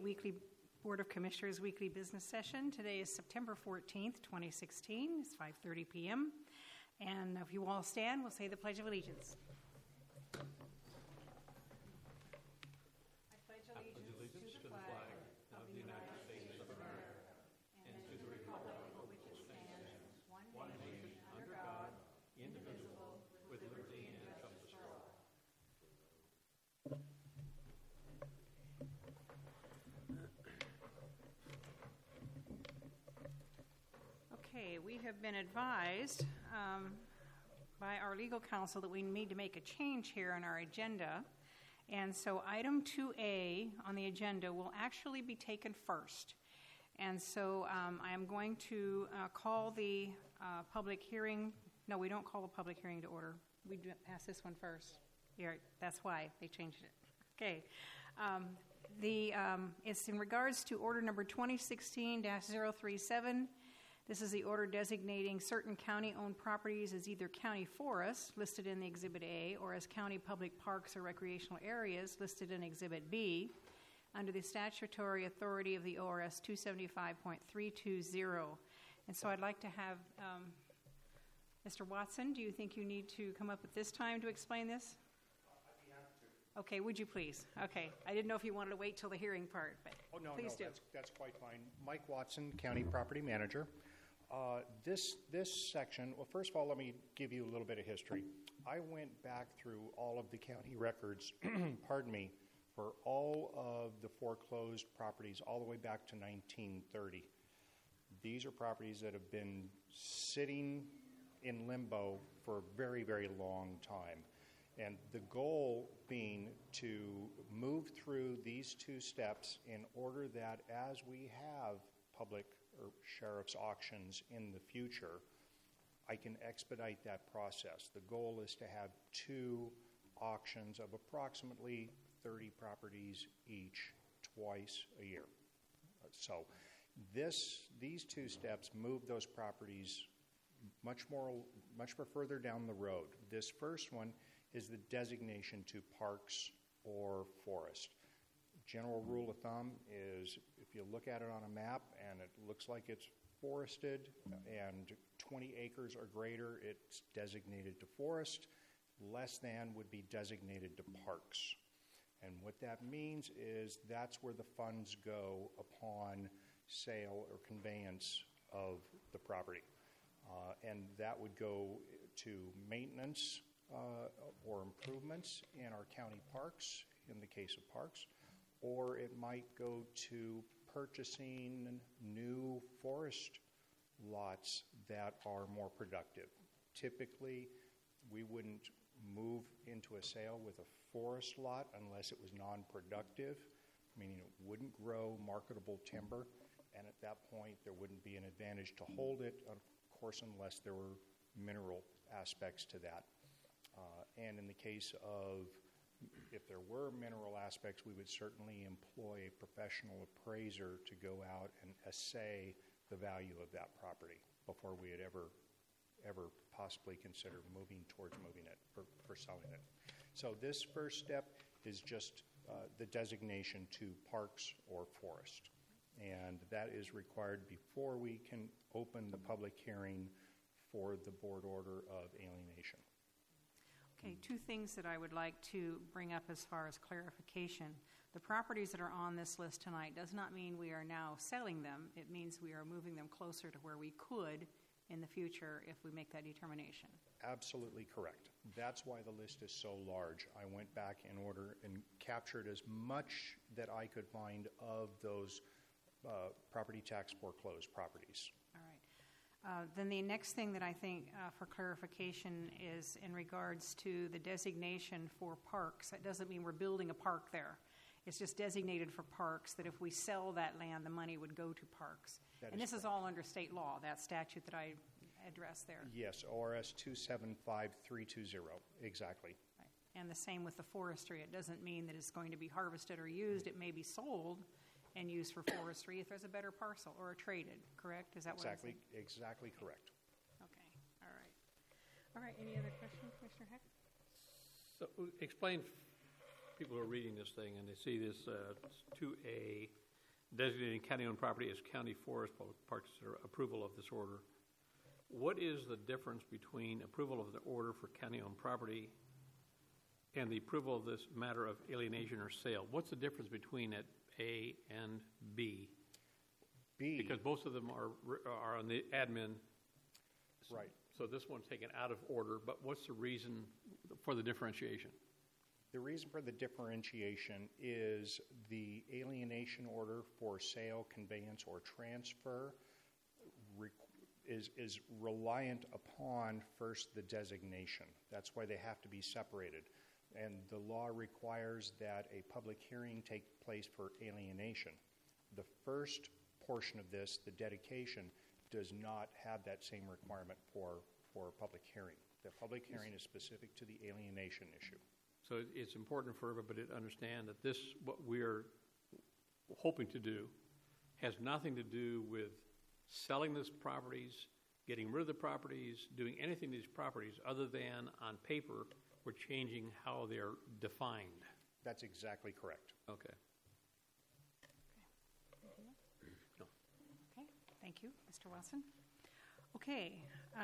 weekly Board of Commissioners weekly business session. Today is September 14th, 2016. It's 5:30 p.m. And if you all stand, we'll say the Pledge of Allegiance. I pledge allegiance to the flag of the United States of America and to the republic for which it stands, one nation, under God, indivisible, with liberty and justice for all. Okay, we have been advised by our legal counsel that we need to make a change here in our agenda. And so item 2A on the agenda will actually be taken first. And so I am going to call the public hearing. No, we don't call a public hearing to order. We do pass this one first. Yeah, that's why they changed it. Okay. It's in regards to order number 2016-037. This is the order designating certain county-owned properties as either county forests, listed in the Exhibit A, or as county public parks or recreational areas, listed in Exhibit B, under the statutory authority of the ORS 275.320. And so I'd like to have Mr. Watson, do you think you need to come up at this time to explain this? I'd be happy to. Okay, would you please? Okay, I didn't know if you wanted to wait till the hearing part, but please do. That's quite fine. Mike Watson, County Property Manager. This section, well, first of all, let me give you a little bit of history. I went back through all of the county records, pardon me, for all of the foreclosed properties all the way back to 1930. These are properties that have been sitting in limbo for a very, very long time. And the goal being to move through these two steps in order that as we have public or sheriff's auctions in the future, I can expedite that process. The goal is to have two auctions of approximately 30 properties each, twice a year. So these two steps move those properties much further down the road. This first one is the designation to parks or forest. General rule of thumb is if you look at it on a map and it looks like it's forested and 20 acres or greater, it's designated to forest. Less than would be designated to parks. And what that means is that's where the funds go upon sale or conveyance of the property. And that would go to maintenance or improvements in our county parks, in the case of parks, or it might go to purchasing new forest lots that are more productive. Typically, we wouldn't move into a sale with a forest lot unless it was non-productive, meaning it wouldn't grow marketable timber, and at that point there wouldn't be an advantage to hold it, of course, unless there were mineral aspects to that. And in the case of, if there were mineral aspects, we would certainly employ a professional appraiser to go out and assay the value of that property before we had ever possibly consider moving it for selling it. So this first step is just the designation to parks or forest. And that is required before we can open the public hearing for the board order of alienation. Okay, two things that I would like to bring up as far as clarification. The properties that are on this list tonight does not mean we are now selling them. It means we are moving them closer to where we could in the future if we make that determination. Absolutely correct. That's why the list is so large. I went back in order and captured as much that I could find of those property tax foreclosed properties. All right. Then the next thing that I think for clarification is in regards to the designation for parks. That doesn't mean we're building a park there. It's just designated for parks, that if we sell that land, the money would go to parks. And this is all under state law, that statute that I addressed there. Yes, ORS 275.320, exactly. Right. And the same with the forestry. It doesn't mean that it's going to be harvested or used. It may be sold and used for forestry if there's a better parcel or traded, correct? Is that what I'm saying? Exactly correct. Okay, all right. All right, any other questions, Commissioner Heck? So explain, people who are reading this thing and they see this 2A, designating county-owned property as county forest, public parks, etc., approval of this order. What is the difference between approval of the order for county-owned property and the approval of this matter of alienation or sale? What's the difference between it A and B? B. Because both of them are on the admin. Right. So this one's taken out of order, but what's the reason for the differentiation? The reason for the differentiation is the alienation order for sale, conveyance, or transfer is reliant upon first the designation. That's why they have to be separated. And the law requires that a public hearing take place for alienation. The first portion of this, the dedication, does not have that same requirement for a public hearing. The public hearing is specific to the alienation issue. So it's important for everybody to understand that this, what we're hoping to do, has nothing to do with selling these properties, getting rid of the properties, doing anything to these properties other than on paper we're changing how they're defined. That's exactly correct. Okay. No. Okay, thank you, Mr. Watson. Okay,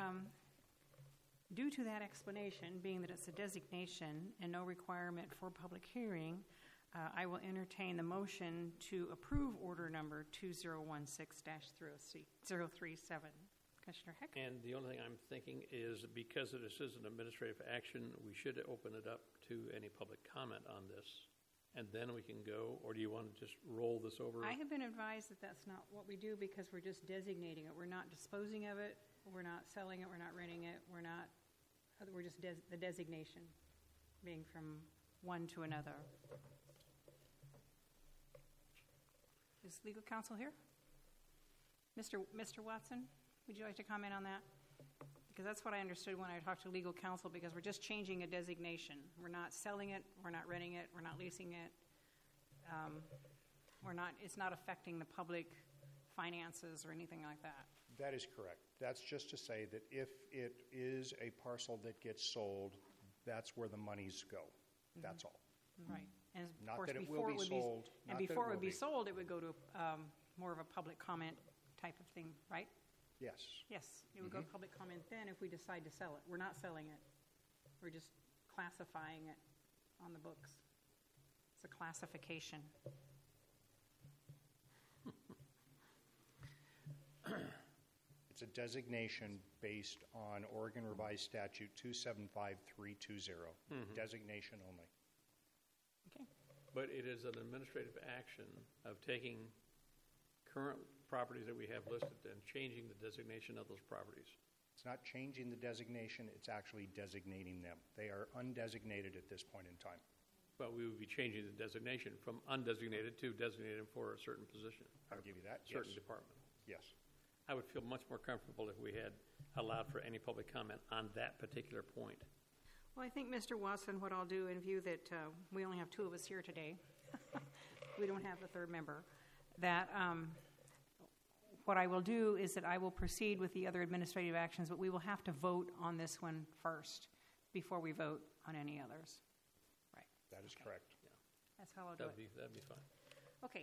due to that explanation, being that it's a designation and no requirement for public hearing, I will entertain the motion to approve order number 2016-037. Commissioner Heck? And the only thing I'm thinking is because this is an administrative action, we should open it up to any public comment on this, and then we can go, or do you want to just roll this over? I have been advised that that's not what we do because we're just designating it. We're not disposing of it, we're not selling it, we're not renting it, we're just the designation being from one to another. Is legal counsel here? Mr. Watson, would you like to comment on that? Because that's what I understood when I talked to legal counsel, because we're just changing a designation. We're not selling it, we're not renting it, we're not leasing it. It's not affecting the public finances or anything like that. That is correct. That's just to say that if it is a parcel that gets sold, that's where the monies go. Mm-hmm. That's all. Right. And of not course, that it will be sold. And before it would be sold, it would go to more of a public comment type of thing, right? Yes. Yes, it would go to public comment then if we decide to sell it. We're not selling it. We're just classifying it on the books. It's a classification. It's a designation based on Oregon Revised Statute 275320. Designation only. Okay. But it is an administrative action of taking current properties that we have listed and changing the designation of those properties. It's not changing the designation, it's actually designating them. They are undesignated at this point in time. But we would be changing the designation from undesignated to designated for a certain position. I'll give you that. Certain Yes. department. Yes. I would feel much more comfortable if we had allowed for any public comment on that particular point. Well, I think, Mr. Watson, what I'll do, in view that we only have two of us here today, we don't have a third member, that what I will do is that I will proceed with the other administrative actions, but we will have to vote on this one first before we vote on any others. Right. That is correct. Yeah. That's how I'll do it. That'd be fine. Okay.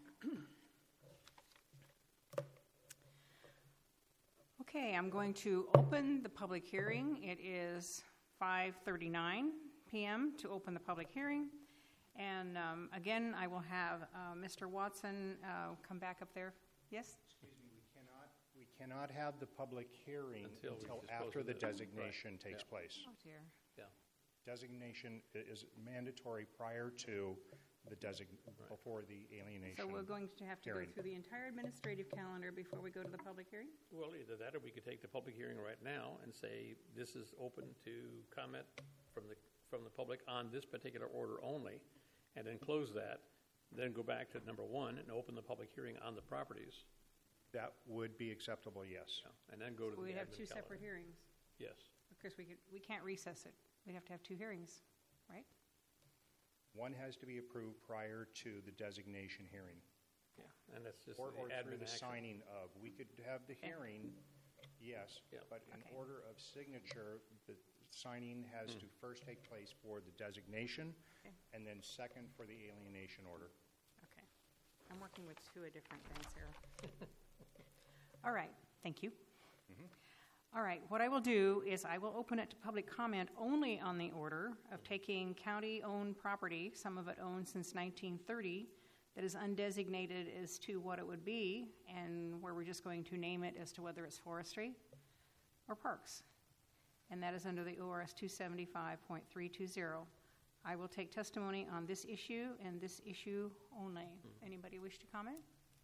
Okay, I'm going to open the public hearing. It is 5:39 p.m. to open the public hearing. And again, I will have Mr. Watson come back up there. Yes? Excuse me, we cannot have the public hearing until after the designation takes place. Oh, dear. Yeah. Designation is mandatory prior to the before the alienation. So we're going to have to hearing. go through the entire administrative calendar before we go to the public hearing? Well, either that or we could take the public hearing right now and say this is open to comment from the public on this particular order only, and then close that, then go back to number one and open the public hearing on the properties. That would be acceptable, yes. Yeah. And then go to the We'd have admin two calendar. separate hearings. Yes. Of course, we can't recess it. We'd have to have two hearings, right? One has to be approved prior to the designation hearing. Yeah. And that's just Or the through admin the action. signing of. We could have the hearing, yes, Yeah. but in Okay. order of signature, the signing has to first take place for the designation, Okay. and then second for the alienation order. Okay. I'm working with two different things here. All right, thank you. All right, what I will do is I will open it to public comment only on the order of taking county-owned property, some of it owned since 1930, that is undesignated as to what it would be, and where we're just going to name it as to whether it's forestry or parks. And that is under the ORS 275.320. I will take testimony on this issue and this issue only. Anybody wish to comment?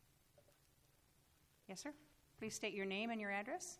Yes, sir. Please state your name and your address.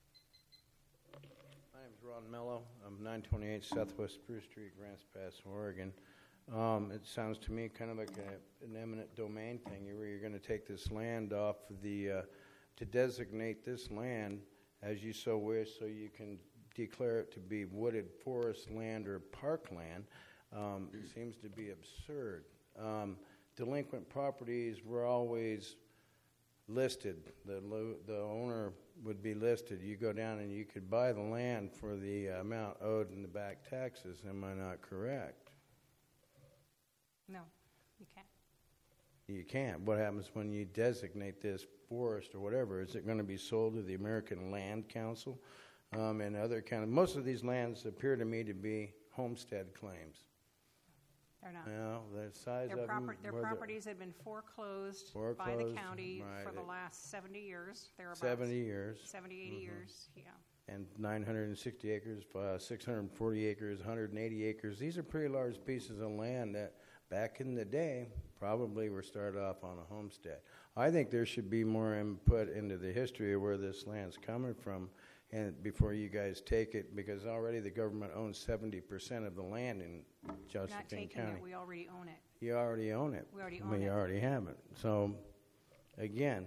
My name is Ron Mello. I'm 928 Southwest Spruce Street, Grants Pass, Oregon. It sounds to me kind of like an eminent domain thing, where you're going to take this land off to designate this land as you so wish, so you can declare it to be wooded forest land or park land. It seems to be absurd. Delinquent properties were always listed. The owner would be listed. You go down and you could buy the land for the amount owed in the back taxes. Am I not correct? No, you can't. You can't. What happens when you designate this forest or whatever? Is it going to be sold to the American Land Council and other kind of? Most of these lands appear to me to be homestead claims. They're not. No, the size Their of them. their properties have been foreclosed by the county for the last 70 years, thereabouts. 70 years. 70, 80 years, yeah. And 960 acres, 640 acres, 180 acres. These are pretty large pieces of land that back in the day probably were started off on a homestead. I think there should be more input into the history of where this land's coming from and before you guys take it, because already the government owns 70% of the land in Josephine Not taking County. it, we already own it. You already own it. We already own it. You already have it. So, again,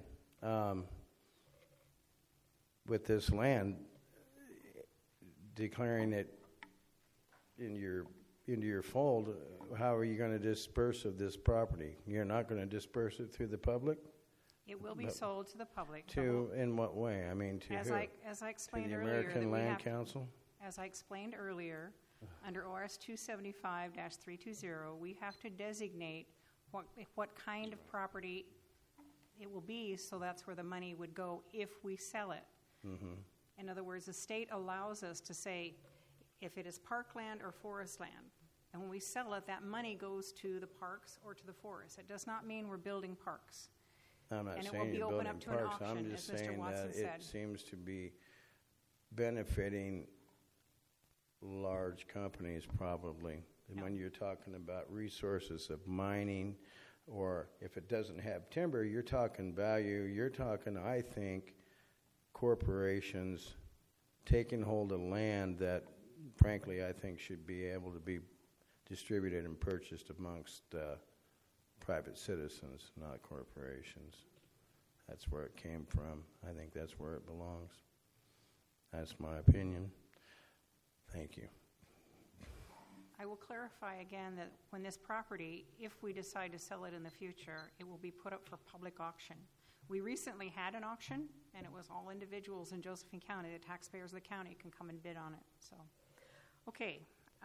with this land, declaring it into your fold, how are you going to disperse of this property? You're not going to disperse it through the public? It will be sold to the public. In what way? I mean, to as who? As I explained to the earlier, American Land Council? As I explained earlier, under ORS 275-320, we have to designate what kind of property it will be, so that's where the money would go if we sell it. Mm-hmm. In other words, the state allows us to say if it is parkland or forest land. And when we sell it, that money goes to the parks or to the forest. It does not mean we're building parks. I'm not And it saying will be you're open building up to an parks. auction, I'm just as Mr. saying Watson that said. it seems to be benefiting large companies probably. And No. when you're talking about resources of mining, or if it doesn't have timber, you're talking value. You're talking, I think, corporations taking hold of land that, frankly, I think should be able to be distributed and purchased amongst private citizens, not corporations. That's where it came from. I think that's where it belongs. That's my opinion. Thank you. I will clarify again that when this property, if we decide to sell it in the future, it will be put up for public auction. We recently had an auction, and it was all individuals in Josephine County. The taxpayers of the county can come and bid on it. So, okay.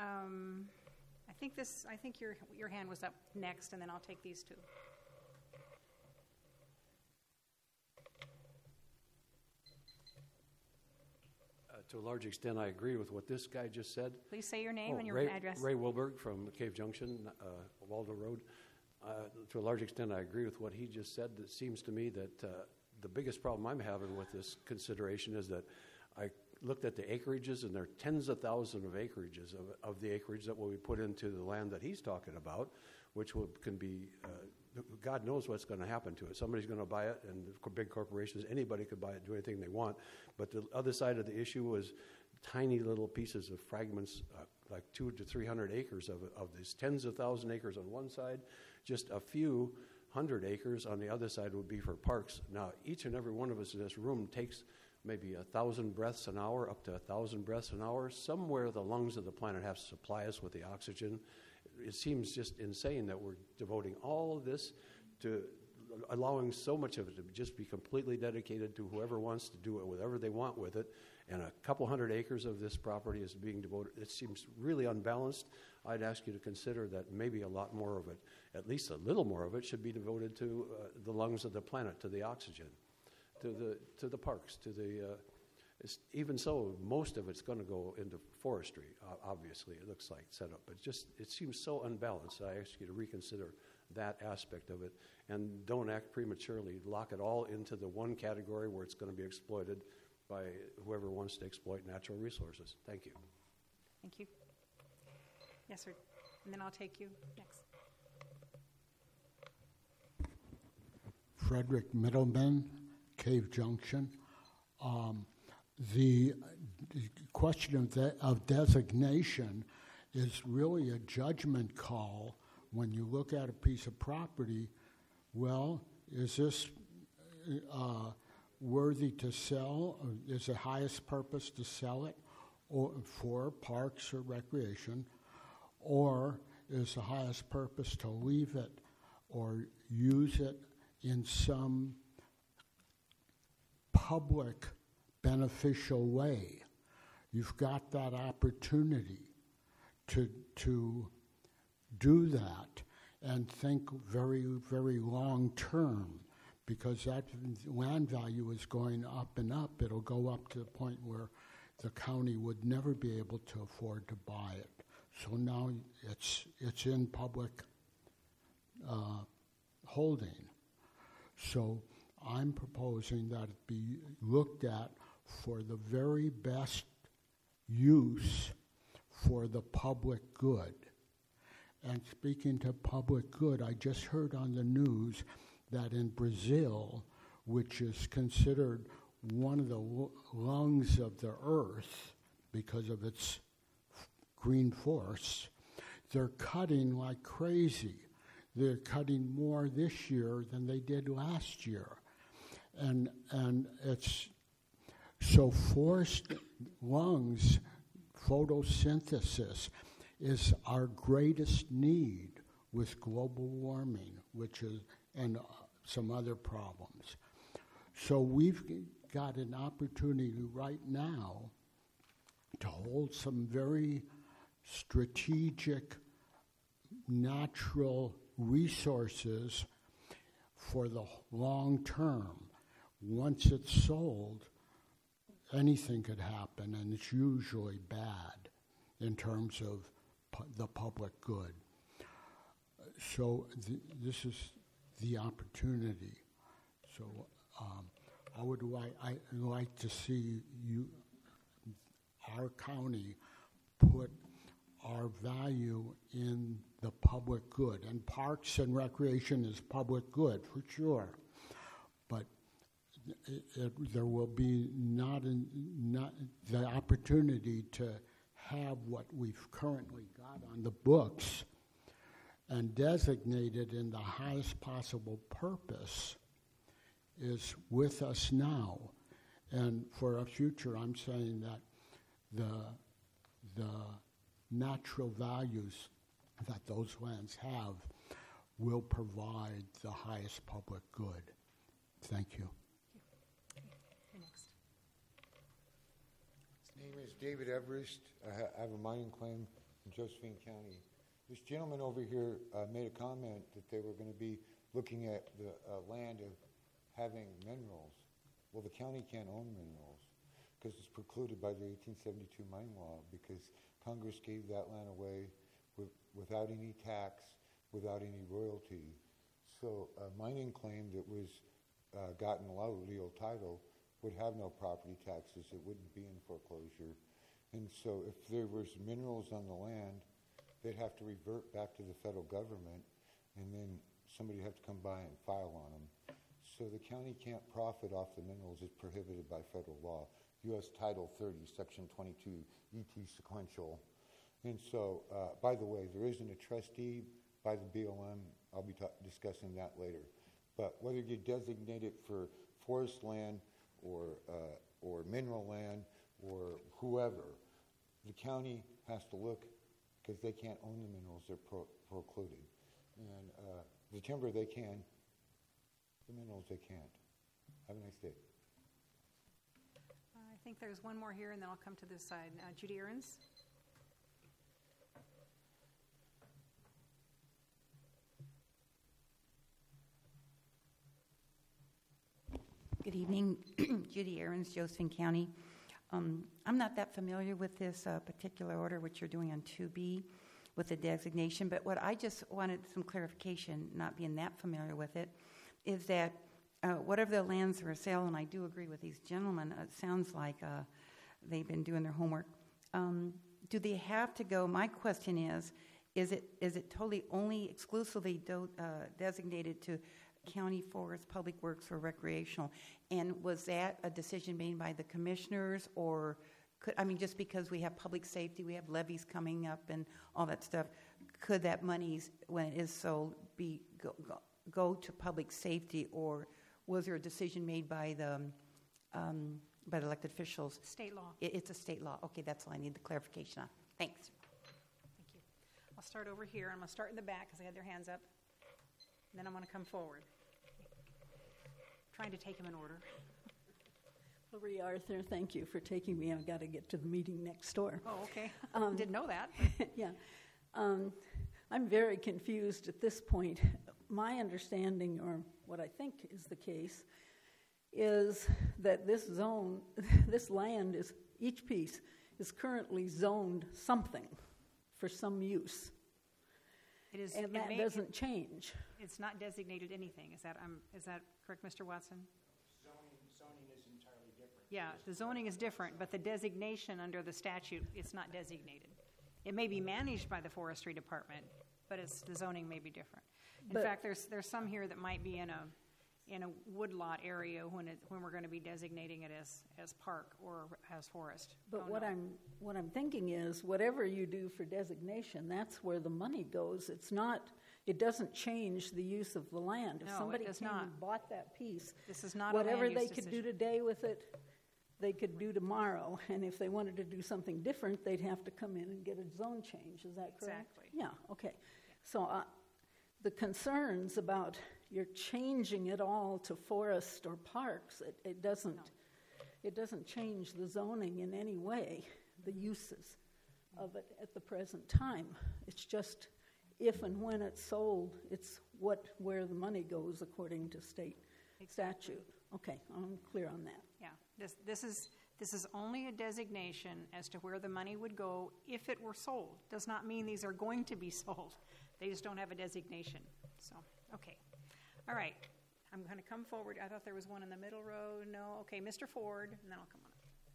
I think your hand was up next, and then I'll take these two. To a large extent, I agree with what this guy just said. Please say your name and your address. Ray Wilberg from Cave Junction, Waldo Road. To a large extent, I agree with what he just said. It seems to me that the biggest problem I'm having with this consideration is that I looked at the acreages, and there are tens of thousands of acreages of the acreage that will be put into the land that he's talking about, which can be, God knows what's going to happen to it. Somebody's going to buy it, and big corporations, anybody could buy it, do anything they want. But the other side of the issue was tiny little pieces of fragments, like 200 to 300 acres of these tens of thousand acres on one side, just a few hundred acres on the other side would be for parks. Now, each and every one of us in this room takes maybe 1,000 breaths an hour, up to 1,000 breaths an hour. Somewhere the lungs of the planet have to supply us with the oxygen. It seems just insane that we're devoting all of this to allowing so much of it to just be completely dedicated to whoever wants to do it, whatever they want with it. And a couple hundred acres of this property is being devoted. It seems really unbalanced. I'd ask you to consider that maybe a lot more of it at least a little more of it should be devoted to the lungs of the planet, to the oxygen, to the parks, to the. Even so, most of it's going to go into forestry. Obviously, it looks like set up, but it seems so unbalanced. I ask you to reconsider that aspect of it, and don't act prematurely. Lock it all into the one category where it's going to be exploited by whoever wants to exploit natural resources. Thank you. Thank you. Yes, sir. And then I'll take you next. Frederick Middleman, Cave Junction. The question of designation is really a judgment call when you look at a piece of property. Well, is this worthy to sell? Is the highest purpose to sell it or for parks or recreation? Or is the highest purpose to leave it or use it in some public beneficial way? You've got that opportunity to do that and think very, very long term, because that land value is going up and up. It'll go up to the point where the county would never be able to afford to buy it. So now it's in public holding. So I'm proposing that it be looked at for the very best use for the public good. And speaking to public good, I just heard on the news that in Brazil, which is considered one of the lungs of the earth because of its green forests, they're cutting like crazy. They're cutting more this year than they did last year. And it's so forest lungs, photosynthesis, is our greatest need with global warming, which is, and some other problems. So we've got an opportunity right now to hold some very strategic natural resources for the long term. Once it's sold, anything could happen, and it's usually bad in terms of the public good. So this is the opportunity. So I would like to see our county put our value in the public good, and parks and recreation is public good for sure. But there will be not the opportunity to have what we've currently got on the books and designated in the highest possible purpose is with us now. And for our future, I'm saying that the natural values that those lands have will provide the highest public good. Thank you. You're next. His name is David Everest. I have a mining claim in Josephine County. This gentleman over here made a comment that they were going to be looking at the land of having minerals. Well, the county can't own minerals because it's precluded by the 1872 mine law, because Congress gave that land away without any tax, without any royalty. So a mining claim that was gotten legal title would have no property taxes. It wouldn't be in foreclosure. And so if there was minerals on the land, they'd have to revert back to the federal government, and then somebody would have to come by and file on them. So the county can't profit off the minerals. It's prohibited by federal law. U.S. Title 30, Section 22, E.T. sequential. And so, by the way, there isn't a trustee by the BLM. I'll be discussing that later. But whether you designate it for forest land or mineral land or whoever, the county has to look, because they can't own the minerals. They're precluded. And the timber they can, the minerals they can't. Have a nice day. I think there's one more here, and then I'll come to this side. Judy Ahrens. Good evening, Judy Ahrens, Josephine County. I'm not that familiar with this particular order, which you're doing on 2B with the designation, but what I just wanted some clarification, not being that familiar with it, is that whatever the lands are for sale, and I do agree with these gentlemen, it sounds like they've been doing their homework. Do they have to go? My question is it totally only exclusively designated to county forest, public works, or recreational? And was that a decision made by the commissioners, or just because we have public safety, we have levies coming up and all that stuff, could that money, when it is sold, go to public safety, or was there a decision made by the elected officials? State law. It's a state law. Okay, that's all I need the clarification on. Thanks. Thank you. I'll start over here. I'm going to start in the back because they had their hands up. And then I'm going to come forward. Trying to take them in order. Lori Arthur, thank you for taking me. I've got to get to the meeting next door. Oh, okay. Didn't know that. Yeah. I'm very confused at this point. My understanding, or what I think is the case, is that this land is, each piece is currently zoned something for some use. It is, and that doesn't change. It's not designated anything. Is that correct, Mr. Watson? Zoning is entirely different. Yeah, the zoning is different, but the designation under the statute, it's not designated. It may be managed by the forestry department, but the zoning may be different. In fact, there's some here that might be in a woodlot area when we're going to be designating it as park or as forest. But what I'm thinking is, whatever you do for designation, that's where the money goes. It doesn't change the use of the land. If somebody came and bought that piece, this is not whatever a land use they could decision. do today with it, they could do tomorrow. And if they wanted to do something different, they'd have to come in and get a zone change. Is that correct? Exactly. Yeah. Okay. So the concerns about you're changing it all to forest or parks, it doesn't change the zoning in any way, the uses of it at the present time. It's just if and when it's sold, it's where the money goes according to state statute. Okay, I'm clear on that. Yeah, this is only a designation as to where the money would go if it were sold. Does not mean these are going to be sold. They just don't have a designation. So, okay. All right. I'm going to come forward. I thought there was one in the middle row. No. Okay, Mr. Ford, and then I'll come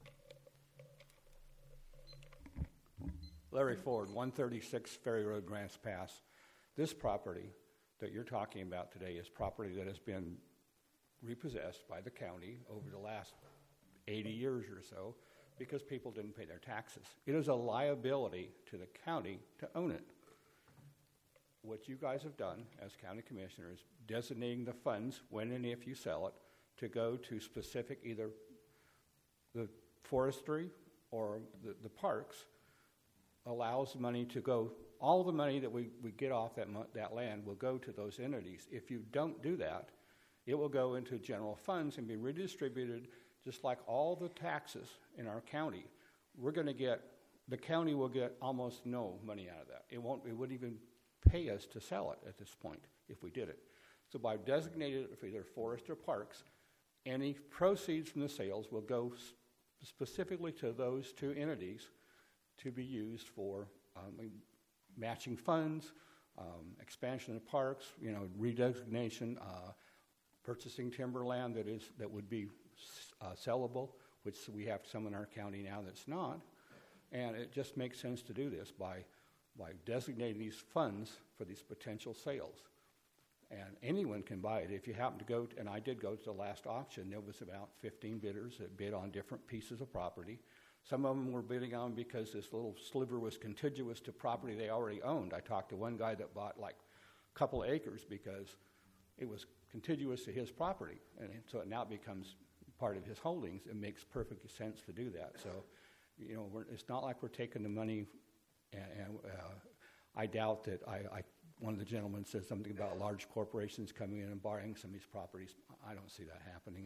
on up. Larry Ford, 136 Ferry Road, Grants Pass. This property that you're talking about today is property that has been repossessed by the county over the last 80 years or so because people didn't pay their taxes. It is a liability to the county to own it. What you guys have done as county commissioners, designating the funds when and if you sell it to go to specific either the forestry or the parks, allows money to go, all the money that we get off that land will go to those entities. If you don't do that, it will go into general funds and be redistributed just like all the taxes in our county. The county will get almost no money out of that. It wouldn't even pay us to sell it at this point if we did it. So by designating it for either forest or parks, any proceeds from the sales will go specifically to those two entities to be used for matching funds, expansion of parks, redesignation, purchasing timberland that would be sellable, which we have some in our county now that's not. And it just makes sense to do this by designating these funds for these potential sales. And anyone can buy it. If you happen to go, and I did go to the last auction, there was about 15 bidders that bid on different pieces of property. Some of them were bidding on because this little sliver was contiguous to property they already owned. I talked to one guy that bought like a couple acres because it was contiguous to his property. And so it now becomes part of his holdings. It makes perfect sense to do that. So, it's not like we're taking the money. And I doubt that one of the gentlemen said something about large corporations coming in and buying some of these properties. I don't see that happening.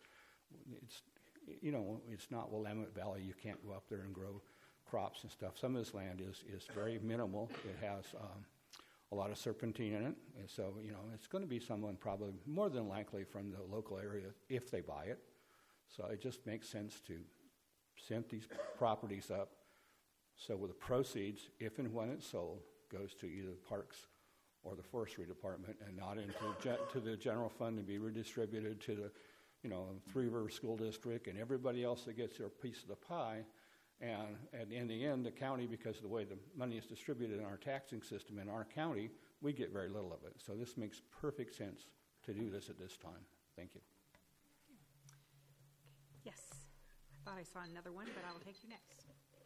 It's not Willamette Valley. You can't go up there and grow crops and stuff. Some of this land is very minimal. It has a lot of serpentine in it. And so, it's going to be someone probably more than likely from the local area if they buy it. So it just makes sense to set these properties up so with the proceeds, if and when it's sold, goes to either Parks or the Forestry Department and not into to the general fund and be redistributed to the, Three River School District and everybody else that gets their piece of the pie. And in the end, the county, because of the way the money is distributed in our taxing system in our county, we get very little of it. So this makes perfect sense to do this at this time. Thank you. Yes. I thought I saw another one, but I will take you next.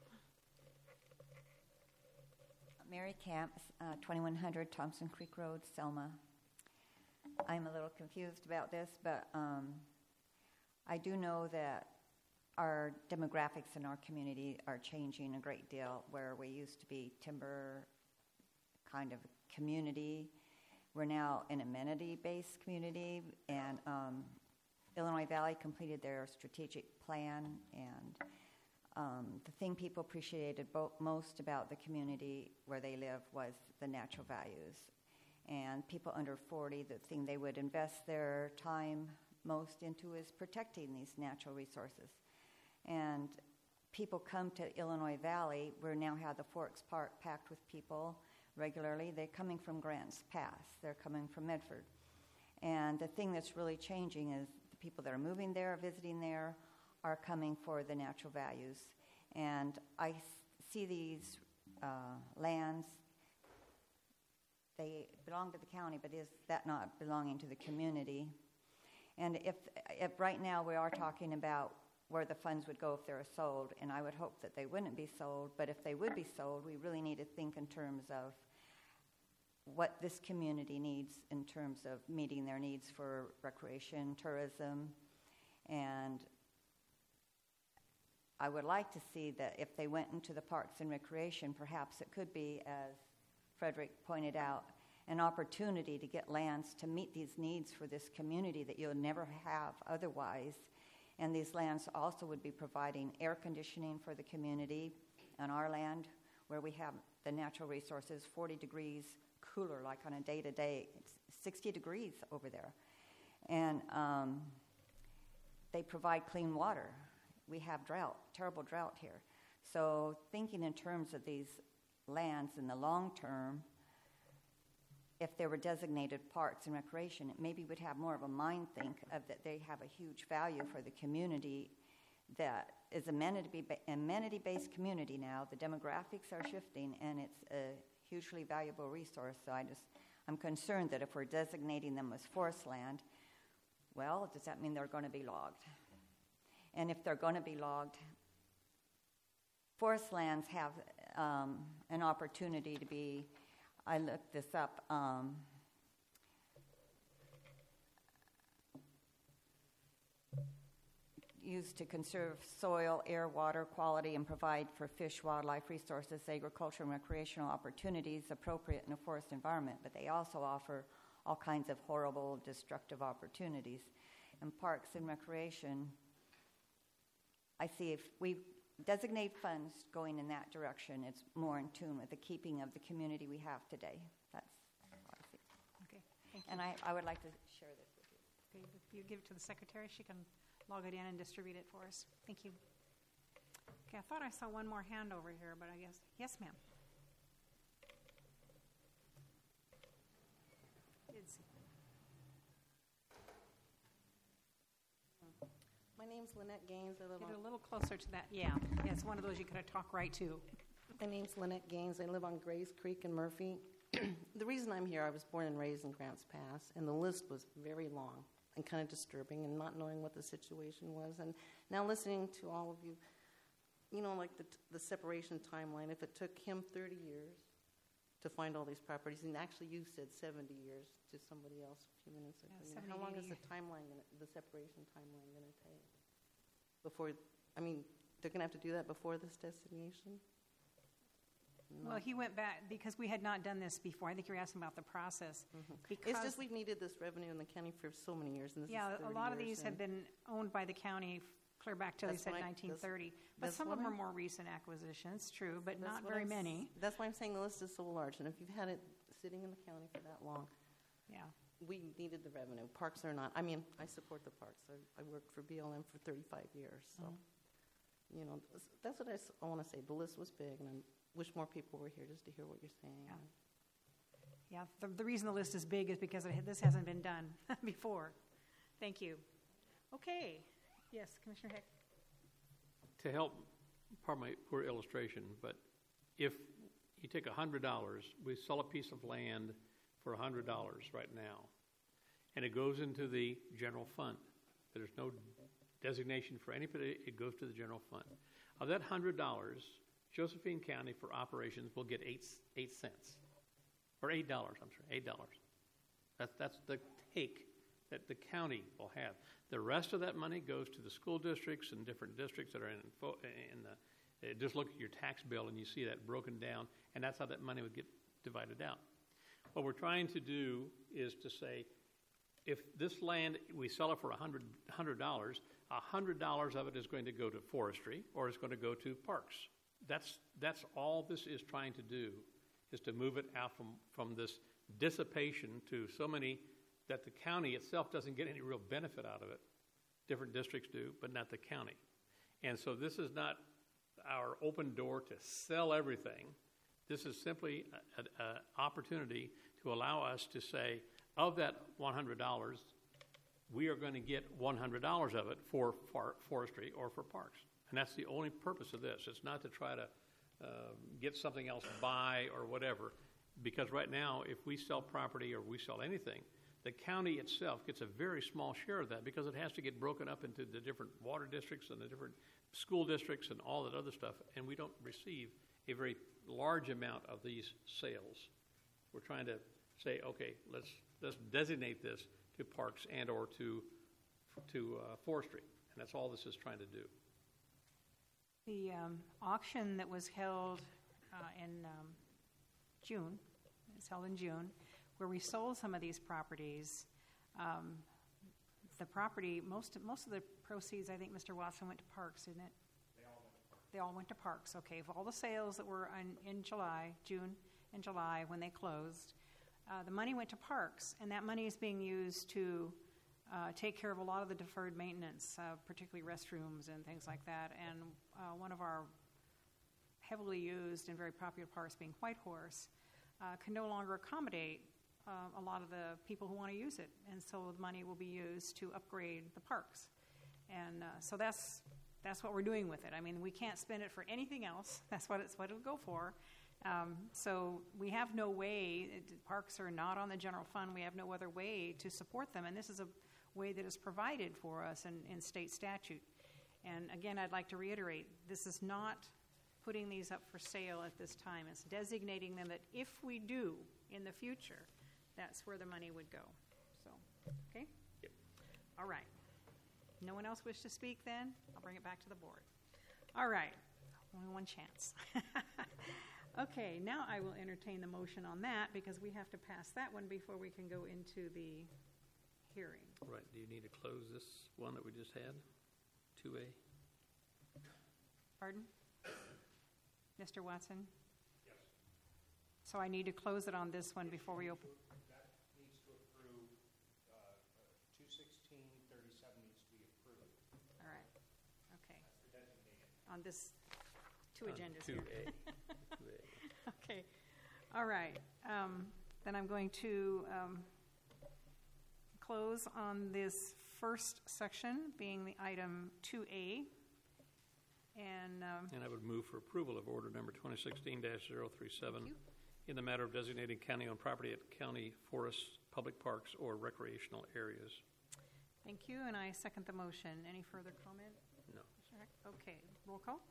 Mary Camp, 2100 Thompson Creek Road, Selma. I'm a little confused about this, but I do know that our demographics in our community are changing a great deal, where we used to be timber kind of community. We're now an ability-based community, and Illinois Valley completed their strategic plan, and the thing people appreciated most about the community where they live was the natural values. And people under 40, the thing they would invest their time most into is protecting these natural resources. And people come to Illinois Valley. We now have the Forks Park packed with people regularly. They're coming from Grants Pass. They're coming from Medford. And the thing that's really changing is the people that are moving there, visiting there, are coming for the natural values. And I see these lands, they belong to the county, but is that not belonging to the community? And if right now we are talking about where the funds would go if they were sold, and I would hope that they wouldn't be sold, but if they would be sold, we really need to think in terms of what this community needs in terms of meeting their needs for recreation, tourism, and I would like to see that if they went into the parks and recreation, perhaps it could be, as Frederick pointed out, an opportunity to get lands to meet these needs for this community that you'll never have otherwise. And these lands also would be providing air conditioning for the community on our land, where we have the natural resources 40 degrees cooler, like on a day-to-day. It's 60 degrees over there. And they provide clean water. We have drought, terrible drought here. So thinking in terms of these lands in the long term, if they were designated parks and recreation, it maybe would have more of a mind think of that they have a huge value for the community that is amenity-based community now. The demographics are shifting, and it's a hugely valuable resource. So I'm concerned that if we're designating them as forest land, well, does that mean they're going to be logged? And if they're going to be logged, forest lands have an opportunity to be, I looked this up, used to conserve soil, air, water quality, and provide for fish, wildlife resources, agricultural and recreational opportunities appropriate in a forest environment, but they also offer all kinds of horrible, destructive opportunities. And parks and recreation, I see if we designate funds going in that direction, it's more in tune with the keeping of the community we have today. That's what I see. Okay, thank you. And I would like to share this with you. Okay, if you give it to the secretary, she can log it in and distribute it for us. Thank you. Okay, I thought I saw one more hand over here, but I guess, yes, ma'am. My name's Lynette Gaines. I live Get on. a little closer to that. Yeah, it's one of those you gotta talk right to. My name's Lynette Gaines. I live on Grays Creek in Murphy. The reason I'm here, I was born and raised in Grants Pass, and the list was very long and kind of disturbing, and not knowing what the situation was. And now listening to all of you, like the separation timeline. If it took him 30 years to find all these properties, and actually you said 70 years to somebody else a few minutes ago. Yeah, How long 80. is the separation timeline going to take? Before, they're going to have to do that before this destination? No. Well, he went back because we had not done this before. I think you were asking about the process. Because It's just we've needed this revenue in the county for so many years. And this yeah, is 30 a lot of years, these have been owned by the county clear back to, they That's said, why- 1930. But that's some of what them are I'm- more recent acquisitions, true, but That's not what very I'm many. That's why I'm saying the list is so large. And if you've had it sitting in the county for that long. Yeah. We needed the revenue. Parks are not. I mean, I support the parks. I worked for BLM for 35 years, so you know that's what I want to say. The list was big, and I wish more people were here just to hear what you're saying. Yeah. The reason the list is big is because this hasn't been done before. Thank you. Okay. Yes, Commissioner Heck. To help, pardon my poor illustration, but if you take $100, we sell a piece of land for $100 right now, and it goes into the general fund. There's no designation for anybody. It goes to the general fund. Of that $100, Josephine County for operations will get 8 cents, or $8. I'm sorry, $8. That's the take that the county will have. The rest of that money goes to the school districts and different districts that are in the. Just look at your tax bill and you see that broken down, and that's how that money would get divided out. What we're trying to do is to say, if this land, we sell it for $100, $100 of it is going to go to forestry or it's going to go to parks. That's all this is trying to do, is to move it out from this dissipation to so many that the county itself doesn't get any real benefit out of it. Different districts do, but not the county. And so this is not our open door to sell everything. This is simply an opportunity to allow us to say, of that $100, we are going to get $100 of it for forestry or for parks. And that's the only purpose of this. It's not to try to get something else by or whatever, because right now, if we sell property or we sell anything, the county itself gets a very small share of that because it has to get broken up into the different water districts and the different school districts and all that other stuff, and we don't receive a very large amount of these sales. We're trying to say, okay, let's designate this to parks and or to forestry, and that's all this is trying to do. The auction that was held in June, where we sold some of these properties. The property, most of the proceeds, I think, Mr. Watson, went to parks, didn't it? They all went to parks. Okay, of all the sales that were in June and July when they closed, the money went to parks, and that money is being used to take care of a lot of the deferred maintenance, particularly restrooms and things like that. And one of our heavily used and very popular parks, being Whitehorse, can no longer accommodate a lot of the people who want to use it, and so the money will be used to upgrade the parks. And so that's what we're doing with it. I mean, we can't spend it for anything else. That's what it'll go for. So we have no way. Parks are not on the general fund. We have no other way to support them, and this is a way that is provided for us in state statute. And again, I'd like to reiterate, this is not putting these up for sale at this time. It's designating them that if we do in the future, that's where the money would go. So, okay? Yep. All right. No one else wish to speak then? I'll bring it back to the board. All right. Only one chance. Okay, now I will entertain the motion on that because we have to pass that one before we can go into the hearing. Right. Do you need to close this one that we just had? 2A? Pardon? Mr. Watson? Yes. So I need to close it on this one before we open. That needs to approve. 21637 needs to be approved. All right. Okay. That's the designated. On this two agendas 2A. here. Okay. All right. Then I'm going to close on this first section, being the item 2A. And I would move for approval of order number 2016-037 in the matter of designating county-owned property at county forests, public parks, or recreational areas. Thank you, and I second the motion. Any further comment? No. Okay. Roll call?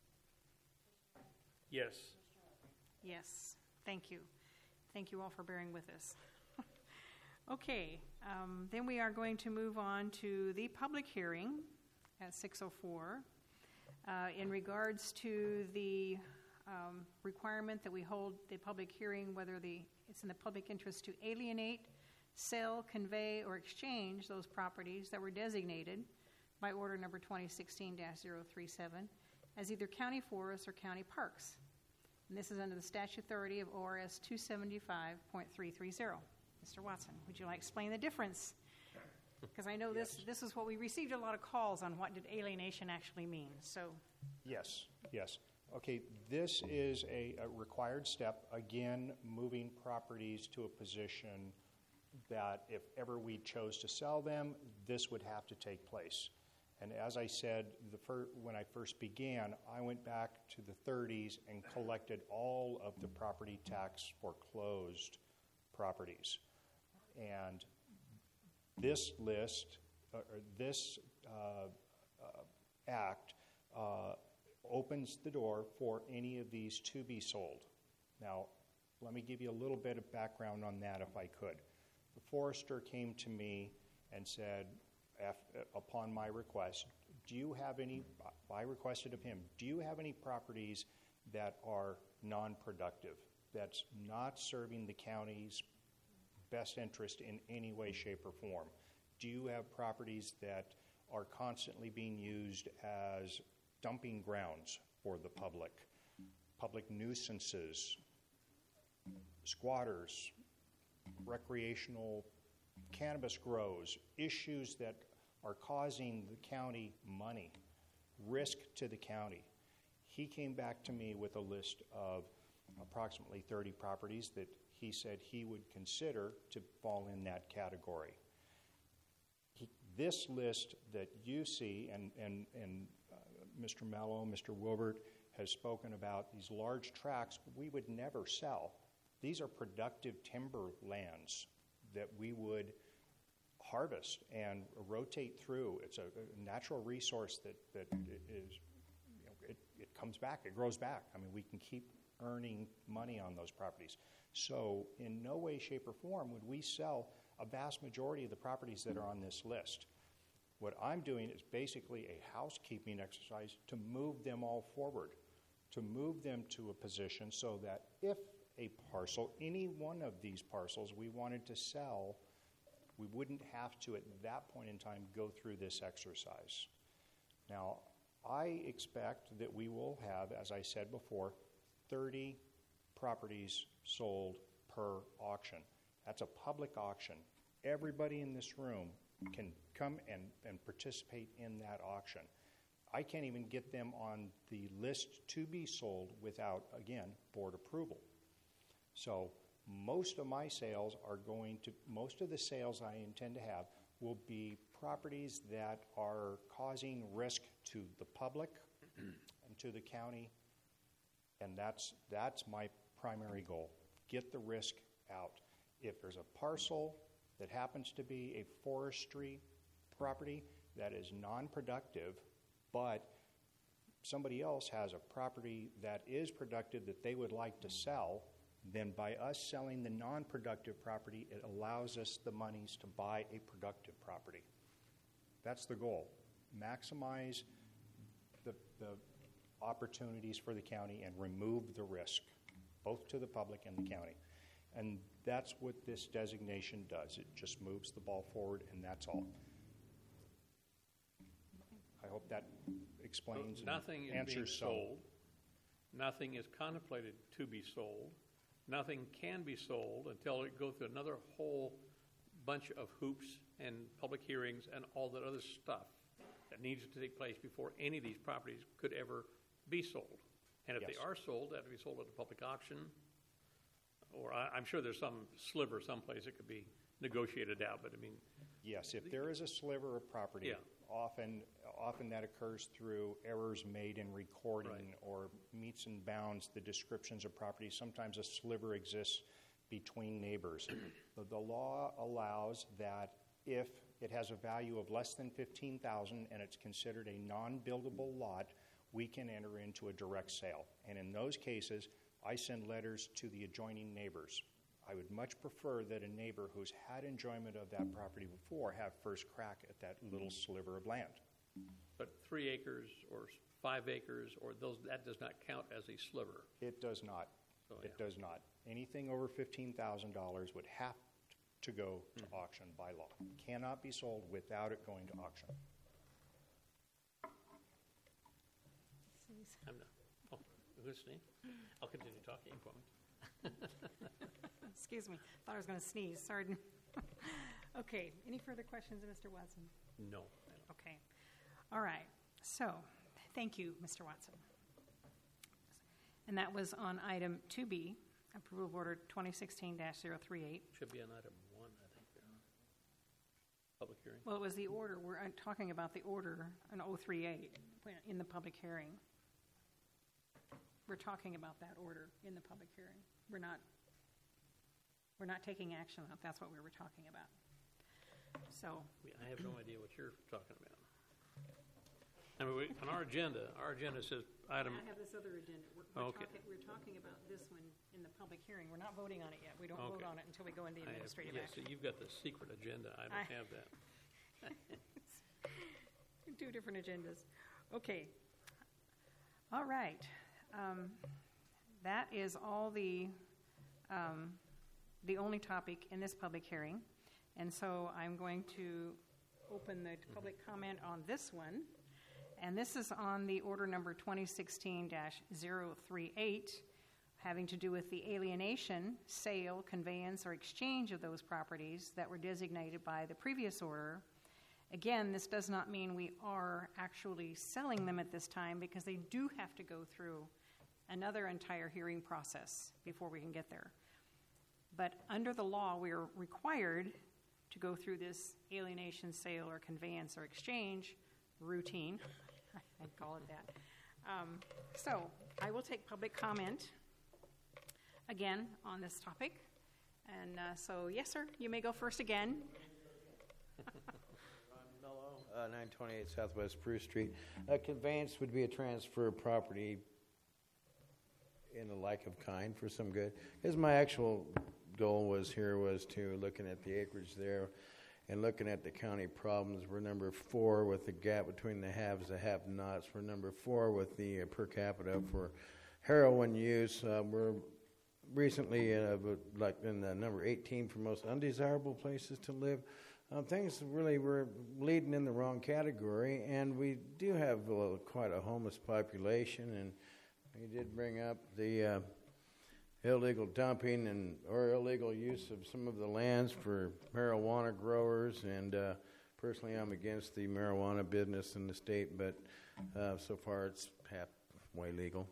Yes. Yes. Thank you. Thank you all for bearing with us. Okay. Then we are going to move on to the public hearing at 6:04. In regards to the requirement that we hold the public hearing, whether it's in the public interest to alienate, sell, convey, or exchange those properties that were designated by order number 2016-037 as either county forests or county parks. And this is under the statute authority of ORS 275.330. Mr. Watson, would you like to explain the difference? Because I know this is what we received a lot of calls on what did alienation actually mean. So, Yes. Okay, this is a required step, again, moving properties to a position that if ever we chose to sell them, this would have to take place. And as I said, when I first began, I went back to the 30s and collected all of the property tax foreclosed properties. And this list, or this act, opens the door for any of these to be sold. Now, let me give you a little bit of background on that if I could. The forester came to me and said, upon my request, I requested of him, do you have any properties that are non-productive, that's not serving the county's best interest in any way, shape, or form? Do you have properties that are constantly being used as dumping grounds for the public nuisances, squatters, recreational cannabis grows, issues that are causing the county money, risk to the county? He came back to me with a list of approximately 30 properties that he said he would consider to fall in that category. This list that you see, and Mr. Mello, Mr. Wilbert has spoken about these large tracts we would never sell. These are productive timber lands that we would harvest and rotate through. It's a natural resource that is, it comes back, it grows back. I mean, we can keep earning money on those properties. So in no way, shape, or form would we sell a vast majority of the properties that are on this list. What I'm doing is basically a housekeeping exercise to move them all forward, to move them to a position so that if a parcel, any one of these parcels we wanted to sell, we wouldn't have to, at that point in time, go through this exercise. Now, I expect that we will have, as I said before, 30 properties sold per auction. That's a public auction. Everybody in this room can come and participate in that auction. I can't even get them on the list to be sold without, again, board approval. So most of my sales most of the sales I intend to have will be properties that are causing risk to the public and to the county, and that's my primary goal. Get the risk out. If there's a parcel that happens to be a forestry property that is non-productive, but somebody else has a property that is productive that they would like to sell, then by us selling the non-productive property, it allows us the monies to buy a productive property. That's the goal. Maximize the opportunities for the county and remove the risk, both to the public and the county. And that's what this designation does. It just moves the ball forward, and that's all. I hope that explains and nothing answers is being sold. Nothing is contemplated to be sold. Nothing can be sold until it goes through another whole bunch of hoops and public hearings and all that other stuff that needs to take place before any of these properties could ever be sold. And if Yes. they are sold, they have to be sold at a public auction, or I'm sure there's some sliver someplace that could be negotiated out, but I mean... Yes, if there is a sliver of property, Yeah. often that occurs through errors made in recording Right. or meets and bounds the descriptions of property. Sometimes a sliver exists between neighbors. The law allows that if it has a value of less than $15,000 and it's considered a non-buildable lot, we can enter into a direct sale. And in those cases, I send letters to the adjoining neighbors. I would much prefer that a neighbor who's had enjoyment of that property before have first crack at that little sliver of land. But 3 acres or 5 acres or those, that does not count as a sliver. It does not. So, It yeah. does not. Anything over $15,000 would have to go to auction by law. Cannot be sold without it going to auction. I'm not. Oh, listening. I'll continue talking for me. Excuse me. Thought I was going to sneeze. Sorry. Okay. Any further questions of Mr. Watson? No. Okay. All right. So, thank you, Mr. Watson. And that was on item 2B, approval of order 2016-038. Should be on item 1, I think. Public hearing. Well, it was the order. We're talking about the order on 038 in the public hearing. We're talking about that order in the public hearing. We're not taking action on it. That's what we were talking about. So I have no idea what you're talking about. I mean, on our agenda says item. I have this other agenda. We're talking about this one in the public hearing. We're not voting on it yet. We don't vote on it until we go into administrative action. So you've got the secret agenda. I don't have that. Two different agendas. Okay. All right. That is all the only topic in this public hearing. And so I'm going to open the public comment on this one. And this is on the order number 2016-038, having to do with the alienation, sale, conveyance, or exchange of those properties that were designated by the previous order. Again, this does not mean we are actually selling them at this time, because they do have to go through another entire hearing process before we can get there. But under the law, we are required to go through this alienation, sale, or conveyance, or exchange routine. I'd call it that. So I will take public comment again on this topic. And so, yes, sir, you may go first again. Ron Mello, 928 Southwest Spruce Street. A conveyance would be a transfer of property in a like of kind for some good. Because my actual goal was to looking at the acreage there and looking at the county problems. We're number 4 with the gap between the haves and have-nots. We're number 4 with the per capita for heroin use. We're recently like in the number 18 for most undesirable places to live. Things really were leading in the wrong category, and we do have quite a homeless population, and we did bring up the illegal dumping or illegal use of some of the lands for marijuana growers, and personally I'm against the marijuana business in the state, but so far it's halfway legal.